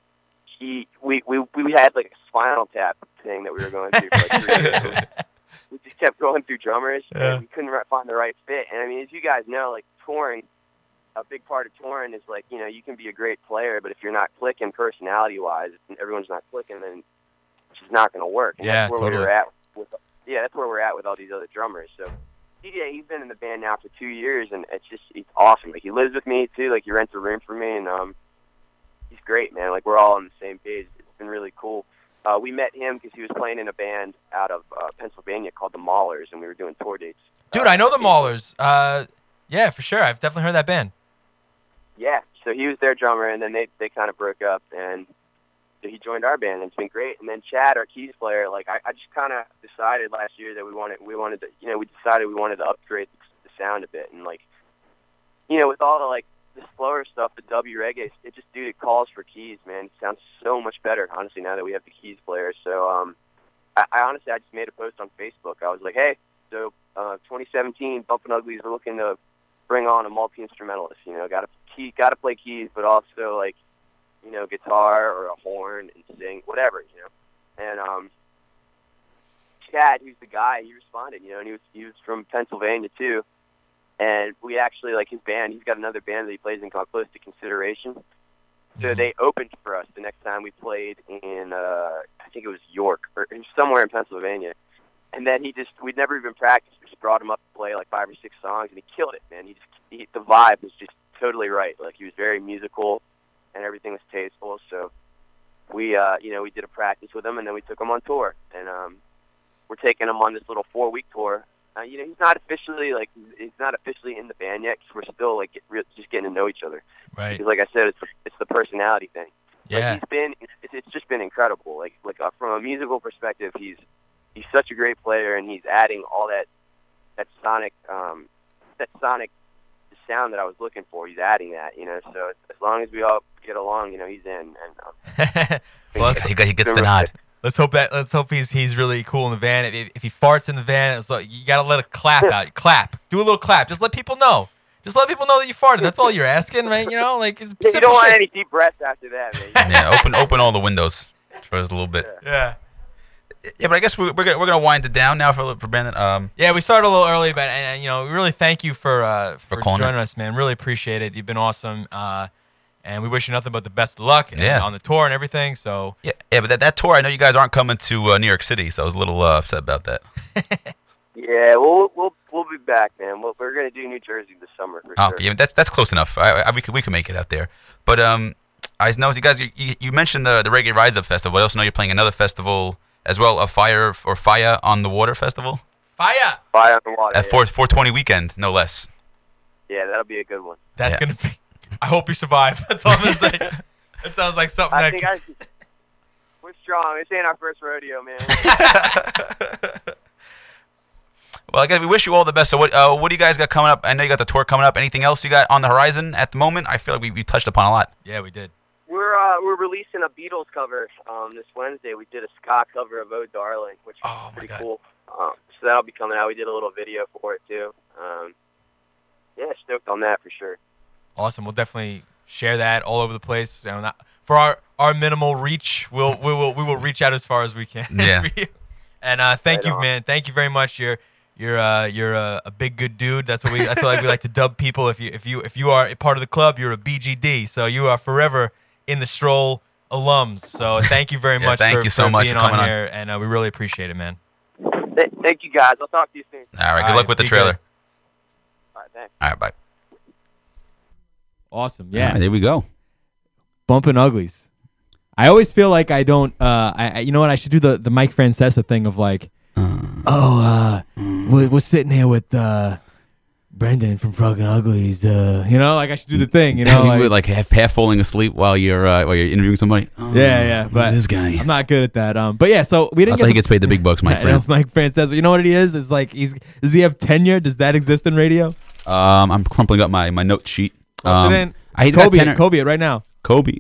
he we, we we had like a Spinal Tap thing that we were going through for like three years. We just kept going through drummers, Yeah. and we couldn't find the right fit. And I mean, as you guys know, like touring, a big part of touring is like, you know, you can be a great player, but if you're not clicking personality-wise, and everyone's not clicking, then it's just not going to work. And Yeah, that's where totally. we were at. With, yeah, that's where we're at with all these other drummers. So. T J, he's been in the band now for two years, and it's just, he's awesome. Like, he lives with me, too. Like, he rents a room for me, and um, he's great, man. Like, we're all on the same page. It's been really cool. Uh, we met him because he was playing in a band out of uh, Pennsylvania called the Maulers, and we were doing tour dates. Dude, Uh, I know the Maulers. Uh, yeah, for sure. I've definitely heard that band. Yeah, so he was their drummer, and then they, they kind of broke up, and so he joined our band, and it's been great. And then Chad, our keys player, like I, I just kind of decided last year that we wanted, we wanted to, you know, we decided we wanted to upgrade the sound a bit, and like, you know, with all the like the slower stuff, the W reggae, it just, dude, it calls for keys, man. It sounds so much better, honestly, now that we have the keys player. So, um, I, I honestly, I just made a post on Facebook. I was like, hey, so uh, twenty seventeen, Bumpin' Uglies are looking to bring on a multi-instrumentalist. You know, got to key, got to play keys, but also like, you know, guitar or a horn and sing, whatever, you know. And um, Chad, who's the guy, he responded, you know, and he was he was from Pennsylvania too. And we actually, like his band, he's got another band that he plays in called Close to Consideration. So Mhm. they opened for us the next time we played in, uh, I think it was York or somewhere in Pennsylvania. And then he just, we'd never even practiced. We just brought him up to play like five or six songs, and he killed it, man. He just, he, the vibe was just totally right. Like, he was very musical, and everything was tasteful. So we, uh, you know, we did a practice with him, and then we took him on tour. And um, we're taking him on this little four-week tour. Uh, you know, he's not officially, like, he's not officially in the band yet, because we're still, like, get, re- just getting to know each other. Right. Because, like I said, it's the, it's the personality thing. Yeah. Like, he's been, it's, it's just been incredible. Like, like uh, from a musical perspective, he's he's such a great player, and he's adding all that that sonic um, that sonic sound that I was looking for. He's adding that, you know. So as long as we all get along, you know, he's in. And um, Well, let's, He, got- he gets been the really nod. good. let's hope that. Let's hope he's he's really cool in the van. If, if he farts in the van, it's like, you gotta let a clap out. Clap. Do a little clap. Just let people know. Just let people know that you farted. That's all you're asking, right? You know, like it's Yeah, you simple don't want shit. any deep breaths after that, man. Yeah, open open all the windows for us a little bit. Yeah. Yeah, but I guess we're we're gonna, we're gonna wind it down now for for Brandon. Um, Yeah, we started a little early, but and, and, you know, we really thank you for uh, for, For calling joining in. us, man. Really appreciate it. You've been awesome, uh, and we wish you nothing but the best of luck and Yeah. on the tour and everything. So yeah, yeah, but that, that tour, I know you guys aren't coming to uh, New York City, so I was a little uh, upset about that. Yeah, we'll we'll we'll be back, man. We'll, we're gonna do New Jersey this summer for Oh, sure. yeah, that's that's close enough. I, I, we can we can make it out there. But um, I know you guys. You, you you mentioned the the Reggae Rise Up Festival. I also know you're playing another festival as well, a Fire or Fire on the Water Festival fire. Fire on the water. at yeah. four four twenty weekend, no less. Yeah, that'll be a good one. That's Yeah. gonna be. I hope you survive. That's all I'm gonna say. That sounds like something I that. think I, we're strong. This ain't our first rodeo, man. Well, I guess we wish you all the best. So, what uh, what do you guys got coming up? I know you got the tour coming up. Anything else you got on the horizon at the moment? I feel like we, we touched upon a lot. Yeah, we did. We're uh, we're releasing a Beatles cover um, this Wednesday. We did a ska cover of "Oh Darling," which was Oh, my pretty God. cool. Um, so that'll be coming out. We did a little video for it too. Um, yeah, stoked on that for sure. Awesome. We'll definitely share that all over the place. You know, not, for our, our minimal reach, we'll we will we will reach out as far as we can. Yeah. for you. And uh, thank Right you, on. man. Thank you very much. You're You're uh, you're a, a big good dude. That's what we that's what we like to dub people. If you if you if you are a part of the club, you're a B G D. So you are forever in the Stroll alums. So thank you very Yeah, much. thank for, you so for much being for coming on on. here, and uh, we really appreciate it, man. Th- thank you, guys. I'll talk to you soon. All right. Good All luck right, with the be trailer. good. All right, thanks. All right. Bye. Awesome. All Yeah. right, there we go. Bumping uglies. I always feel like I don't. Uh, I, I you know what? I should do the the Mike Francesa thing of like, oh, uh, we're, we're sitting here with uh, Brendan from Fucking Uglies. Uh, you know, like I should do the thing. You know, You like, were like half, half falling asleep while you're uh, while you're interviewing somebody. Oh, yeah, yeah. look at But this guy. I'm not good at that. Um, but yeah. So we didn't. That's get why he to- gets paid the big bucks, my I know, friend. Mike Francesa. You know what he is? Is like he's does he have tenure? Does that exist in radio? Um, I'm crumpling up my, my note sheet. Toss Um, it in. I, he's got Kobe, tenor- it, Kobe, it right now. Kobe.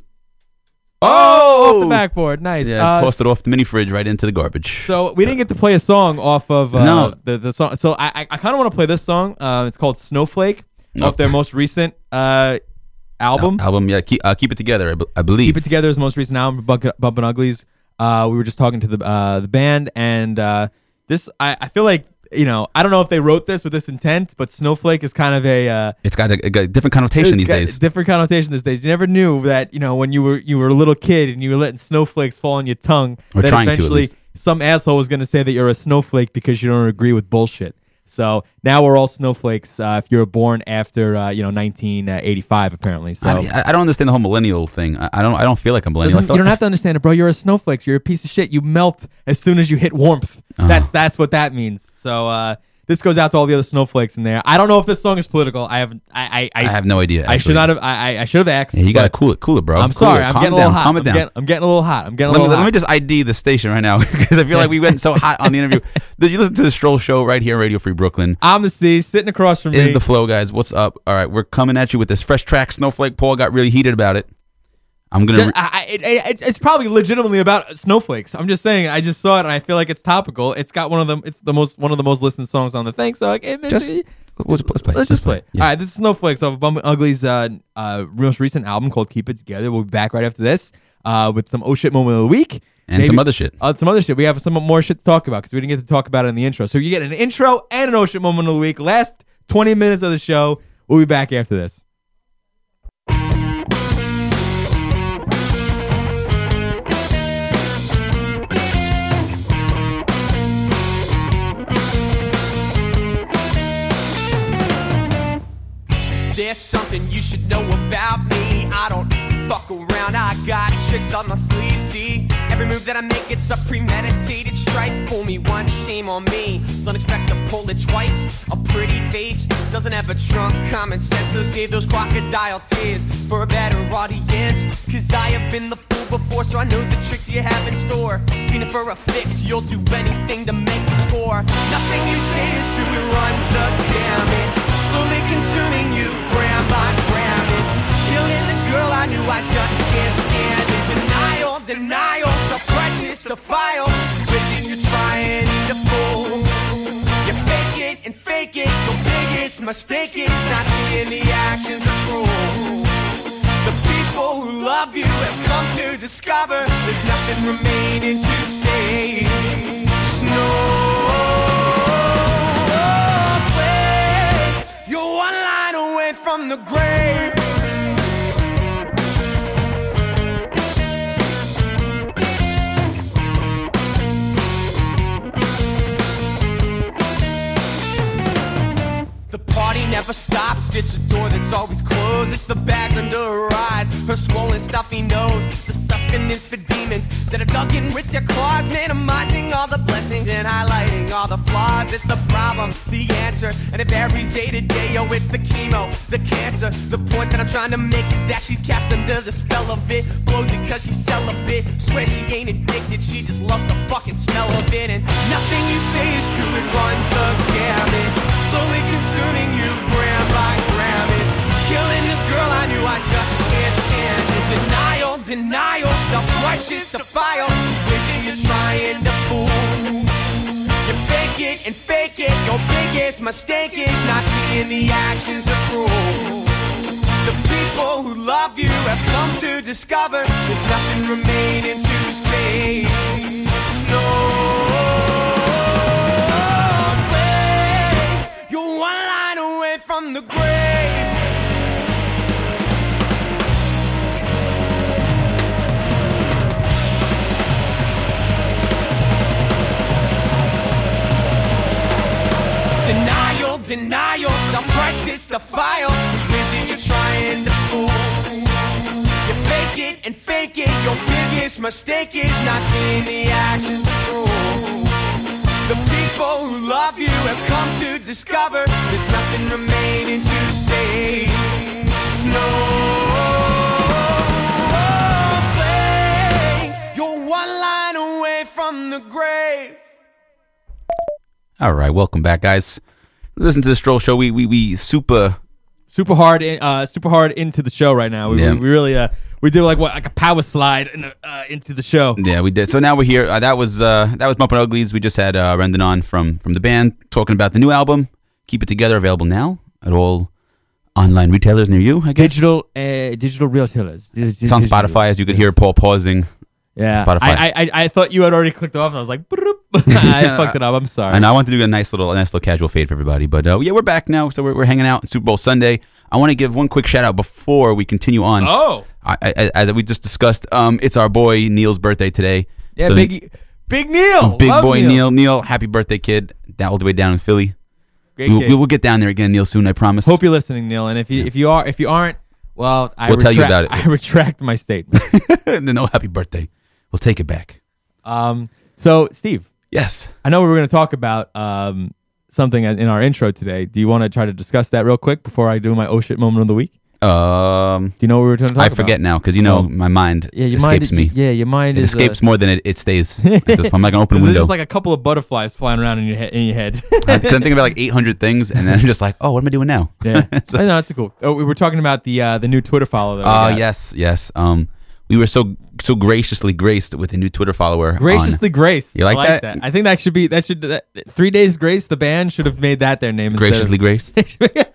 Oh, off the backboard. Nice. Yeah, Uh, tossed it off the mini fridge right into the garbage. So we didn't get to play a song off of uh, No. the the song. So I I, I kind of want to play this song. Uh, it's called Snowflake No. off their most recent uh, album. Al- album, yeah. Keep, uh, keep it together, I, be- I believe. Keep It Together is the most recent album. Bump- Bumpin' Uglies. Uh, we were just talking to the uh, the band, and uh, this I, I feel like you know I don't know if they wrote this with this intent, but Snowflake is kind of a uh, It's got a, a, a different connotation it's these got days. Different connotation these days. You never knew that you know when you were you were a little kid and you were letting snowflakes fall on your tongue. Or that trying to, at eventually least. some asshole was going to say that you're a snowflake because you don't agree with bullshit. So now we're all snowflakes uh, if you're born after uh, you know nineteen eighty-five apparently. So. I, I don't understand the whole millennial thing. I, I don't. I don't feel like I'm millennial. I Listen, feel you don't like- have to understand it, bro. You're a snowflake. You're a piece of shit. You melt as soon as you hit warmth. Uh-huh. That's that's what that means. So uh, this goes out to all the other snowflakes in there. I don't know if this song is political. I have I I, I have no idea. I should actually. not have. I I- I should have asked. Yeah, you gotta but cool it, cool it, bro. I'm Cool sorry. it. I'm Calm getting a down. little hot. Calm it I'm down. getting, I'm getting a little hot. I'm getting a Let me, little let hot. me just I D the station right now because I feel like we went so hot on the interview. Did you listen to the Stroll Show right here on Radio Free Brooklyn? I'm the C sitting across from Is me. the flow, guys? What's up? All right, we're coming at you with this fresh track. Snowflake. Paul got really heated about it. I'm gonna. Just- Re- I, I, it, it, it's probably legitimately about snowflakes. I'm just saying. I just saw it and I feel like it's topical. It's got one of them. It's the most one of the most listened songs on the thing. So like, it, just it, let's, let's play. let's just play. Yeah. All right, this is Snowflakes off of Bumpin' Ugly's uh, uh, most recent album called Keep It Together. We'll be back right after this uh, with some oh shit moment of the week. And Maybe- some other shit. Uh, some other shit. We have some more shit to talk about because we didn't get to talk about it in the intro. So you get an intro and an oh shit moment of the week. Last twenty minutes of the show. We'll be back after this. There's something you should know about me. I don't fuck around, I got tricks on my sleeve. See, every move that I make, it's a premeditated strike. Fool me once, shame on me. Don't expect to pull it twice. A pretty face doesn't have a trunk. Common sense, so save those crocodile tears for a better audience. Cause I have been the fool before, so I know the tricks you have in store. Feeling for a fix, you'll do anything to make a score. Nothing you say is true, it runs the gamut. Slowly consuming you, gram by gram. It's killing the girl I knew, I just can't stand it. Denial, denial, self-righteous to file. Wishing you're trying to fool. You fake it and fake it. Your biggest mistake is not seeing the actions of cruel. The people who love you have come to discover there's nothing remaining to say. Snowflake, you're one line away from the grave. The party never stops, it's a door that's always closed. It's the bags under her eyes, her swollen stuffy nose. The sustenance for demons that have dug in with their claws, minimizing all the blessings and highlighting all the flaws. It's the problem, the answer, and it varies day to day. Yo, it's the chemo, the cancer. The point that I'm trying to make is that she's cast under the spell of it. Blows it cause she's celibate. Swear she ain't addicted, she just loves the fucking smell of it. And nothing you say is true, it runs the gamut. Slowly consuming you, gram by gram. It's killing the girl I knew, I just can't stand it. Denial, denial, self-righteous to file. Wishing you're trying to fool. You fake it and fake it. Your biggest mistake is not seeing the actions of cruel. The people who love you have come to discover there's nothing remaining to say. Snowflake, deny yourself, crisis the fire. Listen, you're trying to fool. You fake it and fake it. Your biggest mistake is not seeing the actions prove. The people who love you have come to discover there's nothing remaining to say. Snowflake, you're one line away from the grave. All right, welcome back, guys. Listen to the Stroll Show. We we we super super hard, in, uh, super hard into the show right now. We, Yeah. we, we really, uh, we did like what, like a power slide in, uh, into the show. Yeah, we did. So now we're here. Uh, that was uh, that was Muppet Uglies. We just had uh, Rendon on from from the band talking about the new album. Keep It Together, available now at all online retailers near you. I guess Digital, uh, digital retailers. it's on Spotify, as you could hear Paul pausing. Yeah, Spotify. I, I I thought you had already clicked off, and I was like, I fucked it up. I'm sorry. And I want to do a nice little, a nice little casual fade for everybody. But uh, yeah, we're back now, so we're, we're hanging out. Super Bowl Sunday. I want to give one quick shout out before we continue on. Oh, I, I, as we just discussed, um, it's our boy Neil's birthday today. yeah, So big, big Neil, big Love boy Neil. Neil. Neil, happy birthday, kid! Down all the way down in Philly. Great We'll, kid. we'll get down there again, Neil, soon. I promise. Hope you're listening, Neil. And if you if you are if you aren't, well, I We'll tell you retract- about it. I retract my statement. And then, oh, happy birthday. We'll take it back. um, so Steve, Yes. I know we were going to talk about um something in our intro today. Do you want to try to discuss that real quick before I do my oh shit moment of the week? Um, Do you know what we were going to talk I about? forget now because you know Oh. my mind Yeah, your escapes mind. me. Yeah, your mind It is escapes uh, more than it, it stays. At this point. I'm like an open There's window. just like a couple of butterflies flying around in your head. In your head. Because I'm thinking about like eight hundred things, and then I'm just like, oh, what am I doing now? Yeah, So- I know that's cool. Oh, we were talking about the uh, the new Twitter follow. That we Oh got. yes, yes. Um, we were so so graciously graced with a new Twitter follower. Graciously Grace. You like I like that? that? I think that should be that should that, Three Days Grace. The band should have made that their name. on graciously graced. Instead of,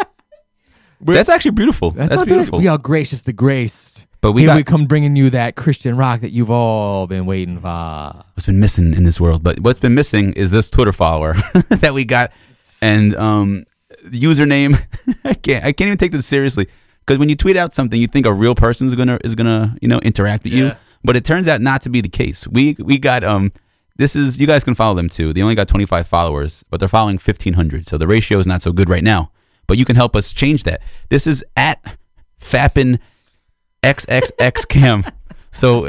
That's actually beautiful. That's, That's, not bad. beautiful. We are graciously graced. But we Here got we come bringing you that Christian rock that you've all been waiting for. what's been missing in this world. But what's been missing is this Twitter follower that we got, and um, the username. I can't. I can't even take this seriously because when you tweet out something, you think a real person's gonna is gonna you know interact with you, Yeah. but it turns out not to be the case. We we got um. This is you guys can follow them too. They only got twenty-five followers, but they're following fifteen hundred. So the ratio is not so good right now. But you can help us change that. This is at Fappin X X X Cam. So,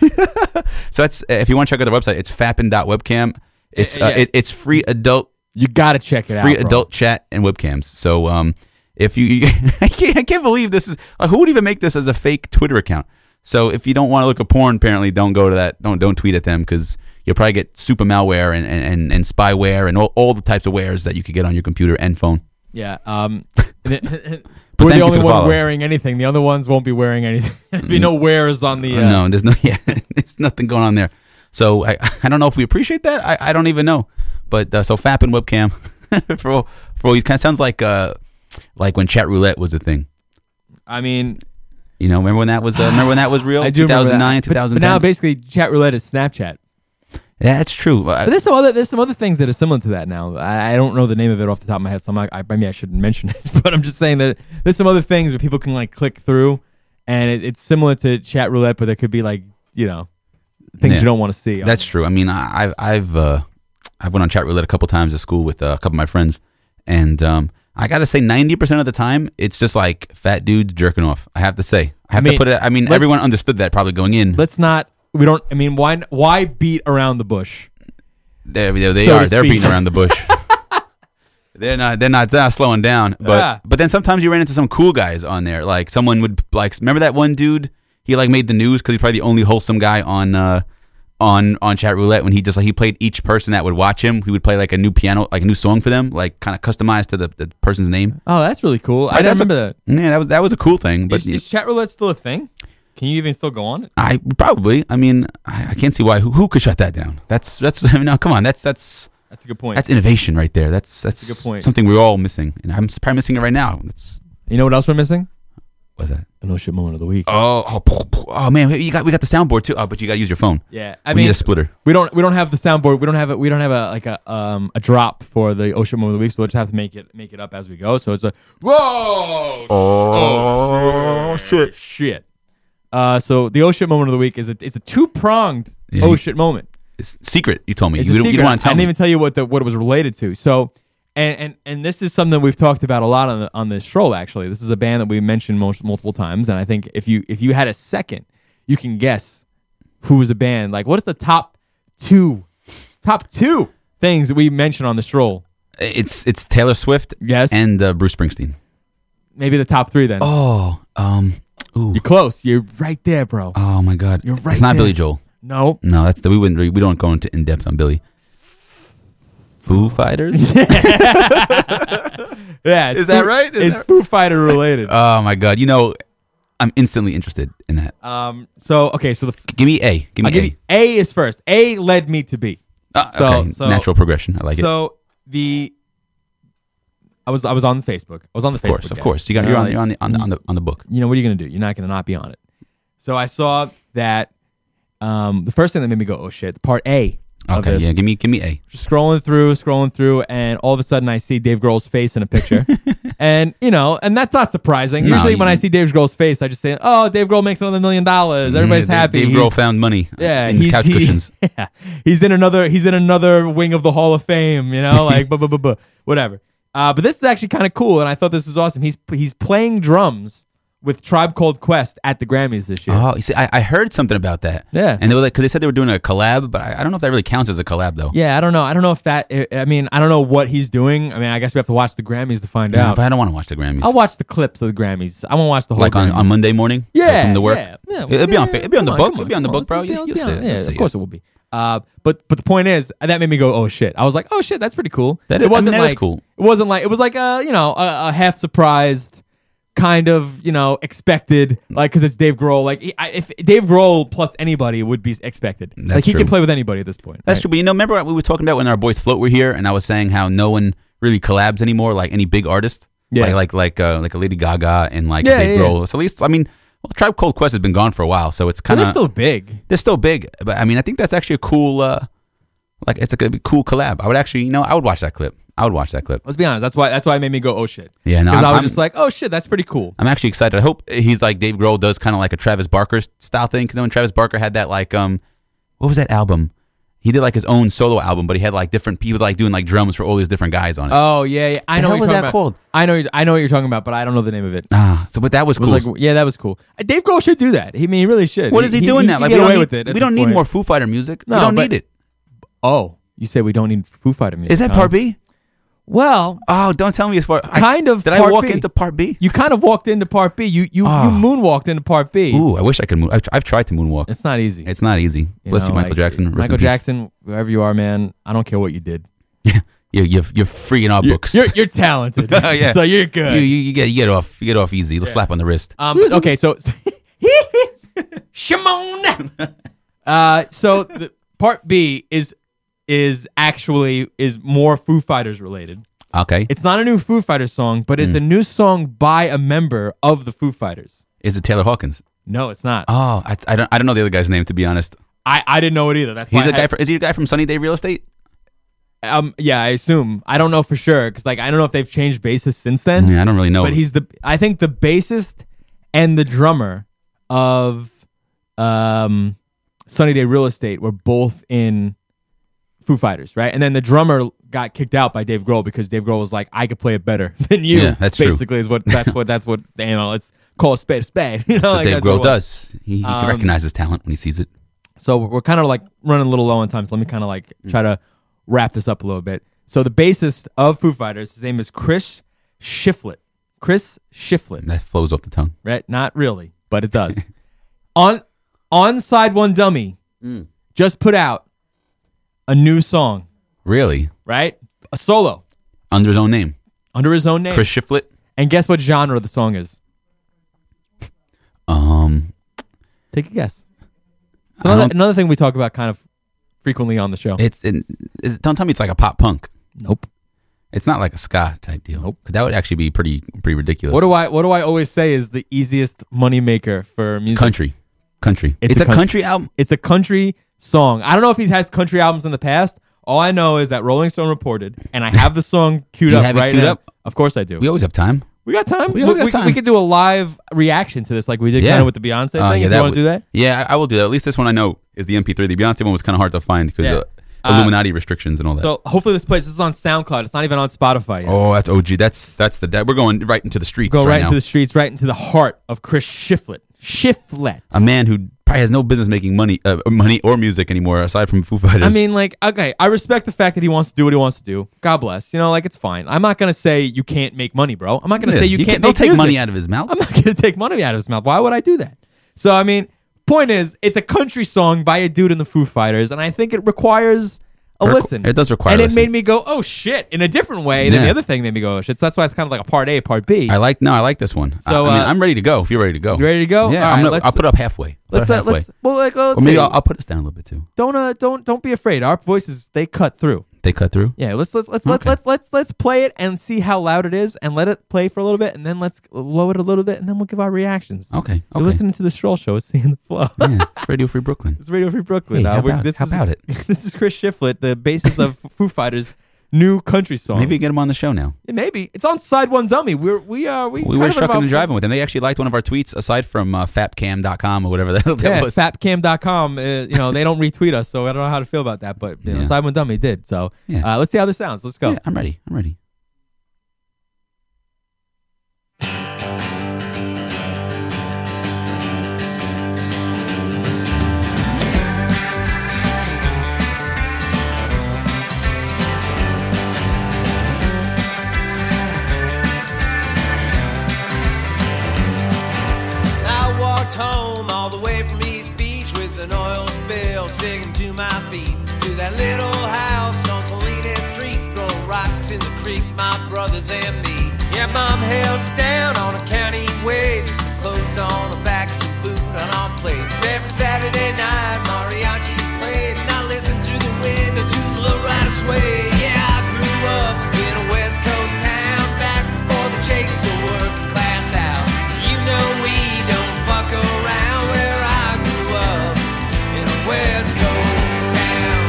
so that's if you want to check out the website, it's fappin dot webcam. It's uh, Yeah. it, it's free adult You got to check it free out. bro. adult chat and webcams. So um, if you, I can't I can't believe this is uh, who would even make this as a fake Twitter account. So if you don't want to look at porn, apparently don't go to that. Don't don't tweet at them because you'll probably get super malware and and, and, and spyware and all, all the types of wares that you could get on your computer and phone. Yeah. Um, we're thank the you only for the one follow. wearing anything. The other ones won't be wearing anything. There'll be no wears on the. Uh, no, there's no yeah, there's nothing going on there. So I I don't know if we appreciate that. I, I don't even know. But uh, so Fap and webcam for all, for all you kind of sounds like uh like when chat roulette was a thing. I mean, You know, remember when that was uh, remember when that was real? I do remember that. two thousand nine, But- two thousand But ten. now basically, chat roulette is Snapchat. Yeah, that's true. Uh, But there's some other there's some other things that are similar to that now. I, I don't know the name of it off the top of my head, so I'm not, I maybe I shouldn't mention it. But I'm just saying that there's some other things where people can like click through, and it, it's similar to chat roulette, but there could be like you know things Yeah. you don't want to see. That's true. I mean, I, I've I've uh, I've went on chat roulette a couple times at school with uh, a couple of my friends, and um, I got to say, ninety percent of the time, it's just like fat dudes jerking off. I have to say, I have I mean, to put it. I mean, let's- everyone understood that probably going in. Let's not. We don't. I mean, why why beat around the bush? They, they, they so are. to They're speak. beating around the bush. they're not. They're not. They're not slowing down. But Yeah. but then sometimes you ran into some cool guys on there. Like someone would like. Remember that one dude? He like made the news because he's probably the only wholesome guy on uh on on chat roulette. When he just like he played each person that would watch him. He would play like a new piano, like a new song for them, like kind of customized to the, the person's name. Oh, that's really cool. I Right, don't that's a- remember that. Yeah, that was that was a cool thing. But Is, is chat roulette still a thing? Can you even still go on it? I probably. I mean, I, I can't see why. Who, who could shut that down? That's that's. I mean, no, come on. That's that's. That's a good point. That's innovation right there. That's that's, That's a good point. something we're all missing, and I'm probably missing it right now. That's, You know what else we're missing? what's that? An oh shit moment of the week. Oh, oh, oh man, you got we got the soundboard too. Oh, but you got to use your phone. Yeah, I we mean, need a splitter. we don't we don't have the soundboard. We don't have it. We don't have a like a um a drop for the oh shit moment of the week. So we'll just have to make it make it up as we go. So it's a whoa oh, shit shit. Uh, so the oh shit moment of the week is a it's a two pronged Yeah. oh shit moment. It's secret. You told me. It's you, a don't- secret. you don't want to I tell didn't me. even tell you what the what it was related to. So and, and and this is something we've talked about a lot on the, on this stroll. Actually, this is a band that we mentioned most, multiple times, and I think if you if you had a second, you can guess who was a band. Like, what is the top two, top two things that we mentioned on the stroll? It's it's Taylor Swift. Yes. And uh, Bruce Springsteen. Maybe the top three then. Oh, um, ooh. You're close. You're right there, bro. Oh my God. You're right It's not there. Billy Joel. No. No, that's the, we wouldn't we don't go into in depth on Billy. Foo Fighters. Yeah. It's Is that Foo- right? Is it's that- Foo Fighter related. Oh my God. You know, I'm instantly interested in that. um. So okay. So the Give me A. Give me I'll give A. you A is first. A led me to B. Ah, so- okay. so- Natural progression. I like it. So the I was I was on Facebook. I was on the Of Facebook. course, of guys. course. You got know, you're on like, you're on the on the on the on the book. You know what are you gonna do? You're not gonna not be on it. So I saw that. Um, the first thing that made me go, oh shit, part A. Of Okay, this. yeah. Give me give me A. Just scrolling through, scrolling through, and all of a sudden I see Dave Grohl's face in a picture. And, you know, and that's not surprising. No, Usually when you- I see Dave Grohl's face, I just say, oh, Dave Grohl makes another million dollars. Everybody's Mm, happy. Dave He's- Grohl found money. yeah, in he's, couch he- cushions. yeah, he's in another he's in another wing of the Hall of Fame, you know, like buh, buh, buh, buh, whatever. Uh, but this is actually kind of cool, and I thought this was awesome. He's he's playing drums with Tribe Called Quest at the Grammys this year. Oh, you see, I, I heard something about that. Yeah. and they were like, because they said they were doing a collab, but I, I don't know if that really counts as a collab though. Yeah, I don't know. I don't know if that. I mean, I don't know what he's doing. I mean, I guess we have to watch the Grammys to find Yeah, out. but I don't want to watch the Grammys. I'll watch the clips of the Grammys. I won't watch the whole. like on, Grammys. on Monday morning. Yeah, like from the work. yeah, yeah. It'll be on. Yeah, fa- It'll be on the come book. come It'll be on the come book, bro. Let's You, be- you'll let's see be it. on- You'll Yeah, see of course it. it will be. Uh, but but the point is that made me go, oh shit. I was like, oh shit, that's pretty cool. That it is- I wasn't mean, that is like cool. It wasn't like it was like a you know a, a half surprised kind of you know expected like because it's Dave Grohl. Like he- I, if Dave Grohl plus anybody would be expected. That's like he true. can play with anybody at this point. That's right? true. But you know, remember what we were talking about when our boys Float were here, and I was saying how no one really collabs anymore, like any big artist. Yeah. Like like like uh, like a Lady Gaga and like Yeah, Dave yeah, Grohl. So at least I mean, well, Tribe Called Quest has been gone for a while, so it's But kind they're of still big. they're still big. But I mean, I think that's actually a cool. Uh, like it's a good, cool collab. I would actually, you know, I would watch that clip. I would watch that clip. Let's be honest. That's why. That's why it made me go, oh shit. Yeah, no, because I'm- I was I'm- just like, oh shit, that's pretty cool. I'm actually excited. I hope he's like Dave Grohl does kind of like a Travis Barker style thing. Because when Travis Barker had that like um, what was that album? He did like his own solo album, but he had like different people like doing like drums for all these different guys on it. Oh yeah, yeah. I The know hell what was you're that talking called? about. I know. I know what you're talking about, but I don't know the name of it. Ah, so but that was It was cool. like, yeah, that was cool. Uh, Dave Grohl should do that. He I mean, he really should. what is he, doing now? can Like get we don't away need, with it. at we don't this need point. more Foo Fighter music. No, we don't but- need it. Oh, you say we don't need Foo Fighter music? Is that huh? part B? Well, Oh, don't tell me it's part. I- kind of. Did I part walk B. into part B? You kind of walked into part B. You you Oh. you moonwalked into part B. Ooh, I wish I could move. I've, I've tried to moonwalk. It's not easy. It's not easy. You Bless know, you, Michael like, Jackson. Rest Michael in peace. Jackson, wherever you are, man. I don't care what you did. you're, you're you're free in our You're books. you're, you're talented. Oh, yeah. So you're good. you, you, you get you get off you get off easy. Let's slap on the wrist. Um, but- okay, so Shimon. Uh, so the part B is is actually is more Foo Fighters related. Okay, It's not a new Foo Fighters song, but Hmm. it's a new song by a member of the Foo Fighters. is it Taylor Hawkins? No, it's not. Oh, I, I don't I don't know the other guy's name to be honest. I, I didn't know it either. That's why He's I a guy. had- From, is he a guy from Sunny Day Real Estate? um yeah, I assume. I don't know for sure because like I don't know if they've changed bassists since then. Yeah, I don't really know. But he's the I think the bassist and the drummer of um Sunny Day Real Estate were both in Foo Fighters, right? And then the drummer got kicked out by Dave Grohl because Dave Grohl was like, I could play it better than you. Yeah, that's true. basically is what that's what that's what you know, let's call a spade a spade. You know, That's what like, Dave that's what Grohl it was. does. He, he Um, recognizes talent when he sees it. So we're kind of like running a little low on time. So let me kind of like try to wrap this up a little bit. So the bassist of Foo Fighters, his name is Chris Shiflett. Chris Shiflett, That flows off the tongue. right? Not really, but it does. on on Side One Dummy, just put out a new song, Really, right? A solo under his own name, under his own name. Chris Shiflett. And guess what genre the song is? Um, Take a guess. It's I another, don't- another thing we talk about kind of frequently on the show. it's it, is, don't tell me it's like a pop punk. nope. It's not like a ska type deal. Nope. 'Cause that would actually be pretty pretty ridiculous. What do I what do I always say is the easiest money maker for music? country, country. It's It's, a a, coun- country album. It's a country song. I don't know if he's had country albums in the past. All I know is that Rolling Stone reported, and I have the song queued You up have it right queued now. up? Of course I do. We always have time. We got time. We always got we, time. we could do a live reaction to this, like we did Yeah. kind of with the Beyonce Uh, thing. yeah, if you want would- to do that, Yeah, I, I will do that. At least this one I know is the M P three. The Beyonce one was kind of hard to find because Yeah. uh, Uh, Illuminati restrictions and all that. So hopefully this plays. This is on SoundCloud. It's not even on Spotify yet. oh, that's O G. That's that's the that, we're going right into the streets. Go right, right now. into the streets, right into the heart of Chris Shiflett. Shiflett. A man who probably has no business making money, uh, money or music anymore, aside from Foo Fighters. I mean, like, okay, I respect the fact that he wants to do what he wants to do. God bless. You know, like, it's fine. I'm not going to say you can't make money, bro. I'm not going to Yeah, say you, can't, don't make take music. money out of his mouth. I'm not going to take money out of his mouth. Why would I do that? So, I mean, point is, it's a country song by a dude in the Foo Fighters, and I think it requires a Requ- listen. it does require And a it listen. made me go, oh, shit, in a different way than Yeah. the other thing made me go, oh, shit. So that's why it's kind of like a part A, part B. I like no, I like this one. So, I, I mean, uh, I'm ready to go. If you're ready to go, You ready to go? Yeah, All I'm right, gonna, let's- I'll put it up halfway. Put let's, it uh, halfway. let's, well, like, let's or maybe see. I'll, I'll put us down a little bit too. Don't, uh, don't, don't be afraid. Our voices, they cut through. They cut through. Yeah, let's let's let's Okay. let's let's let's play it and see how loud it is, and let it play for a little bit, and then let's lower it a little bit, and then we'll give our reactions. Okay. You're Okay. listening to the Stroll Show, it's seeing the flow. Yeah, it's Radio Free Brooklyn. It's Radio Free Brooklyn. Hey, Uh, how we're- about- this how is, about it? This is Chris Shiflett, the bassist of Foo Fighters' new country song. Maybe get him on the show now. Yeah, maybe it's on Side One Dummy. We're we are we We kind were of trucking involved- and driving with them. They actually liked one of our tweets, aside from uh, fapcam dot com or whatever the hell that Yeah, was. fapcam dot com. Uh, you know they don't retweet us, so I don't know how to feel about that. But you know, Yeah. Side One Dummy did. So Yeah. uh, let's see how this sounds. Let's go. Yeah, I'm ready. I'm ready. I walked home all the way from East Beach with an oil spill sticking to my feet. To that little house on Salinas Street, throwing rocks in the creek, my brothers and me. Yeah, Mom held us down on a county wage, clothes on our backs and food on our plates. Every Saturday night, mariachis played, and I listened through the window to the lowrider sway. Yeah, I grew up in a West Coast town back before they chased the working class out. You know we don't fuck around where I grew up in a West Coast town.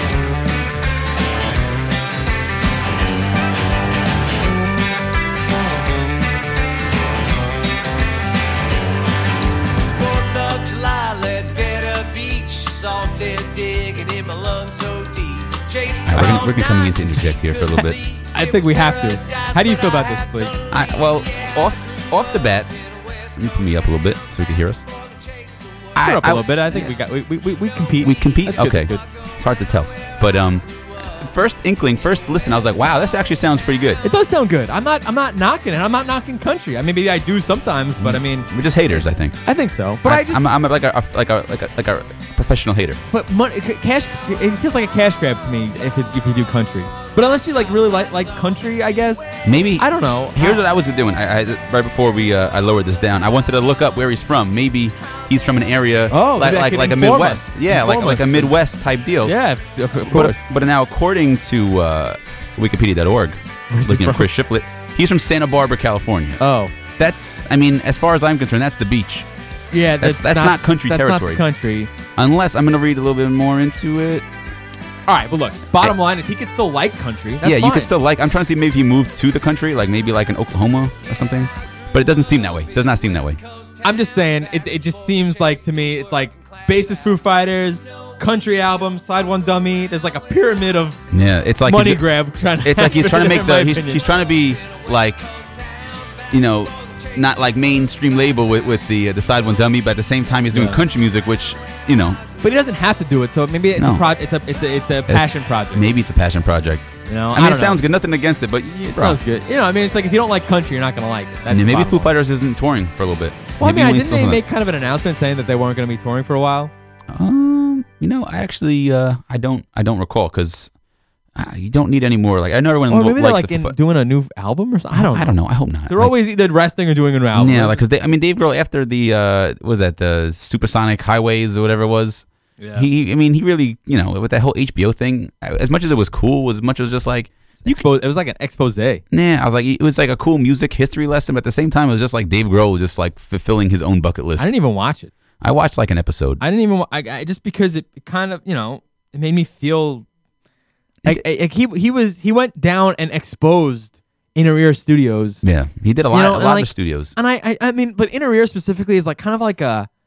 Fourth of July, Ledbetter Beach, salted digging in my lungs so deep. Chased All right, we're- all we're becoming night, to interject here for a little bit. I think we have to. How do you feel about this, please? I, well, off off the bat, let me put me up a little bit so we can hear us. Put up a I- little bit. I think we got we we, we, we compete. We compete. That's good, Okay, that's good. it's hard to tell, but um, first inkling, first listen, I was like, wow, this actually sounds pretty good. It does sound good. I'm not. I'm not knocking it. I'm not knocking country. I mean, maybe I do sometimes, but I mean, We're just haters, I think. I think so. But I, just. I'm, I'm like a, a like a like a like a professional hater. but money, cash. It feels like a cash grab to me if it, if you do country. But unless you like really like like country, I guess. Maybe I don't know. Here's I- what I was doing. I, I right before we uh, I lowered this down. I wanted to look up where he's from. Maybe he's from an area Oh, like maybe I like, can like a inform Midwest. us. Yeah, like Inform like a us. Midwest type deal. Yeah, of, of But, course. but now, according to uh, Wikipedia dot org, Where's he looking at from? Chris Shiflett, he's from Santa Barbara, California. Oh, That's, I mean, as far as I'm concerned, that's the beach. yeah. That's- that's not country that's territory. Not country. Unless I'm going to read a little bit more into it. All right, but look. Bottom line is he could still like country. That's yeah, you fine. could still like. I'm trying to see maybe if he moved to the country, like maybe like in Oklahoma or something. But it doesn't seem that way. It does not seem that way. I'm just saying. It it just seems like to me it's like bassist Foo Fighters, country album, Side One Dummy. There's like a pyramid of Yeah, it's like money he's, grab. Trying to It's like he's trying to make in my the. He's, opinion. he's trying to be like, you know, not like mainstream label with, with the uh, the Side One Dummy, but at the same time he's doing Yeah. country music, which you know But he doesn't have to do it, so maybe it's No. a pro- it's a it's a it's a passion project. maybe it's a passion project. You know, I mean, don't it sounds know. good. Nothing against it, but yeah, It bro. sounds good. You know, I mean, it's like if you don't like country, you're not gonna like it. That's And the maybe bottom Foo line. Fighters isn't touring for a little bit. Well, I Maybe mean, we didn't still they some- make kind of an announcement saying that they weren't going to be touring for a while? Um, you know, I actually, uh, I don't, I don't recall because uh, you don't need any more. Like I know everyone Or maybe they're likes like the in Foo Fi- doing a new album or something. I don't. Know. I don't know. I hope not. They're Like, always either resting or doing a new album. yeah, like because they. I mean, Dave Grohl after the uh, what was that the Supersonic Highways or whatever it was. Yeah. He, I mean, he really, you know, with that whole H B O thing, as much as it was cool, as much as just like, you Expo- it was like an expose. I nah, I was like, it was like a cool music history lesson, but at the same time, it was just like Dave Grohl just like fulfilling his own bucket list. didn't even watch it. I watched like an episode. I didn't even. wa- I, I just because it kind of you know it made me feel like, like he he was he went down and exposed Inner Ear Studios. Yeah, he did a lot, You know, a and lot like- of studios. And I, I I mean, but Inner Ear specifically is like kind of like a.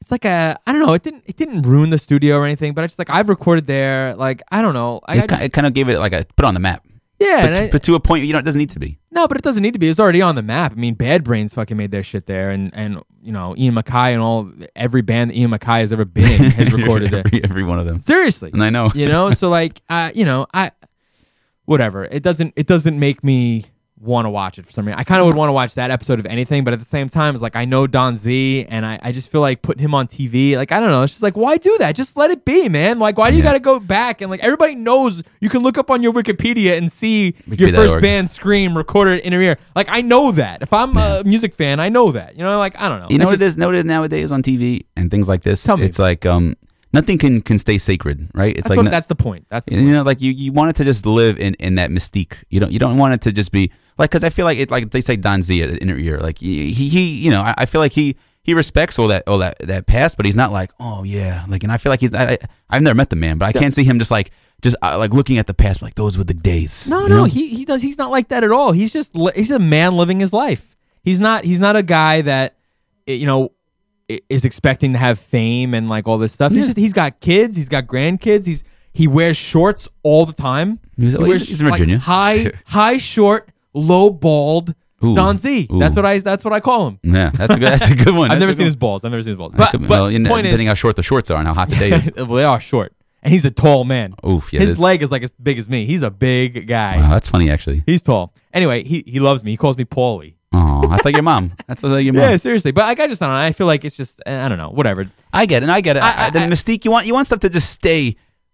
it's like a I don't know. It didn't it didn't ruin the studio or anything, but I just like I've recorded there. Like I don't know. I, It, I ki- just, it kind of gave it like a put it on the map. yeah, But, and to, I- but to a point, you know, it doesn't need to be. no, but it doesn't need to be. It's already on the map. I mean, Bad Brains fucking made their shit there, and and you know Ian MacKaye and all every band that Ian MacKaye has ever been in has recorded there. every, every one of them. Seriously, And I know. you know. So like, uh, you know, I whatever. It doesn't it doesn't make me want to watch it for some reason. I kind of would want to watch that episode of anything, but at the same time, it's like I know Don Z, and I, I just feel like putting him on T V. Like I don't know. It's just like why do that? Just let it be, man. Like why do you Yeah. got to go back and like everybody knows you can look up on your Wikipedia and see your Wikipedia dot first org. band Scream recorded in her ear. Like I know that. If I'm a music fan, I know that. You know, like I don't know. You know It's what it just- is? Know what it is nowadays on T V and things like this? Tell me. It's like um, nothing can, can stay sacred, right? It's That's, like what, no- that's the point. That's the you point. know, like you, you want it to just live in, in that mystique. You don't you don't want it to just be like because I feel like it like they say Don Z in her ear. Like he he, he you know I, I feel like he he respects all that all that that past, but he's not like oh yeah like and I feel like he's I, I I've never met the man, but I can't see him just like just uh, like looking at the past like those were the days. No, you no, know? he he does. He's not like that at all. He's just li- he's a man living his life. He's not he's not a guy that eh, you know i- is expecting to have fame and like all this stuff. He's Yeah. just he's got kids. He's got grandkids. He's he wears shorts all the time. He's- he he's- wears he's in like, Virginia. high high short, low bald Ooh. Don Z. Ooh. That's what I that's what I call him. Yeah, that's a good that's a good one. I've That's never a seen good his balls. I've never seen his balls. one. But, That could- but well, you know, point is, depending how short the shorts are and how hot the day is. well, they are short, and he's a tall man. Oof, yeah, his this- leg is like as big as me. He's a big guy. Wow, that's funny actually. He's tall. Anyway, he he loves me. He calls me Paulie. Oh, that's like your mom. That's like your mom. Yeah, seriously. But like, I just don't know. I feel like it's just I don't know. Whatever. I get it. And I get it. I- I, the I- mystique you want you want stuff to just stay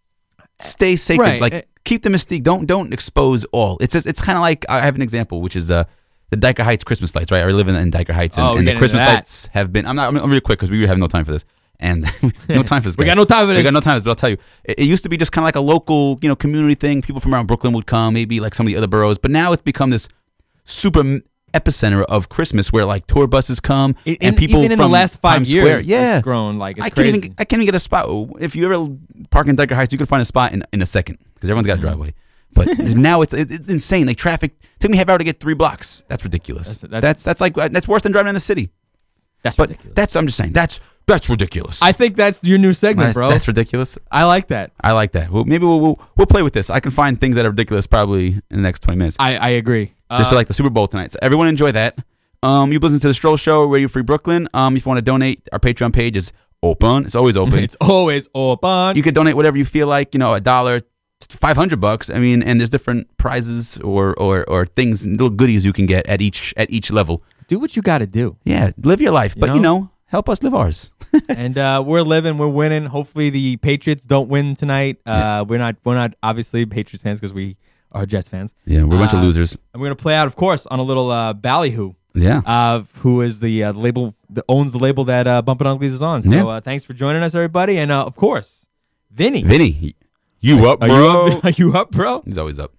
stay sacred. Right. Like Uh, keep the mystique. Don't don't expose all. It's just, it's kind of like I have an example, which is uh the Diker Heights Christmas lights. Right, I live in, in Diker Heights, and, Oh, we're and the getting into Christmas that. lights have been. I'm not. I'm, I'm really quick because we have no time for this. And no time for this. We guys. got no time for We this. got no time for this. But I'll tell you, it, it used to be just kind of like a local, you know, community thing. People from around Brooklyn would come, maybe like some of the other boroughs. But now it's become this super m- epicenter of Christmas, where like tour buses come In- and people even in from the last five Times years, Square, yeah, it's grown like it's I crazy. can't even I can't even get a spot. If you ever park in Diker Heights, you can find a spot in, in a second because everyone's got a Mm-hmm. driveway. But now it's it, it's insane. Like traffic took me half hour to get three blocks. That's ridiculous. That's- That's that's- that's, like that's worse than driving in the city. That's But ridiculous. that's I'm just saying that's that's ridiculous. I think that's your new segment, that's, bro. that's ridiculous. I like that. I like that. Well, maybe we'll, we'll we'll play with this. I can find things that are ridiculous probably in the next twenty minutes. I, I agree. Just Uh, like the Super Bowl tonight. So everyone enjoy that. Um, you've listened to the Stroll Show, Radio Free Brooklyn. Um, if you want to donate, our Patreon page is open. It's always open. it's always open. You could donate whatever you feel like. You know, a dollar, five hundred bucks. I mean, and there's different prizes or or or things, little goodies you can get at each at each level. do what you got to do. Yeah, live your life, but know? you know, help us live ours. and uh, we're living, we're winning. Hopefully, the Patriots don't win tonight. Uh, We're not, we're not obviously Patriots fans because we are Jets fans. Yeah, we're a bunch of Uh, losers. And we're gonna play out, of course, on a little uh, ballyhoo. Yeah. Uh, who is the uh, label that owns the label that uh, Bumpin' Uglies is on? So Yeah. uh, thanks for joining us, everybody, and uh, of course, Vinny. Vinny, you up, Are bro? you up? Are you up, bro? He's always up.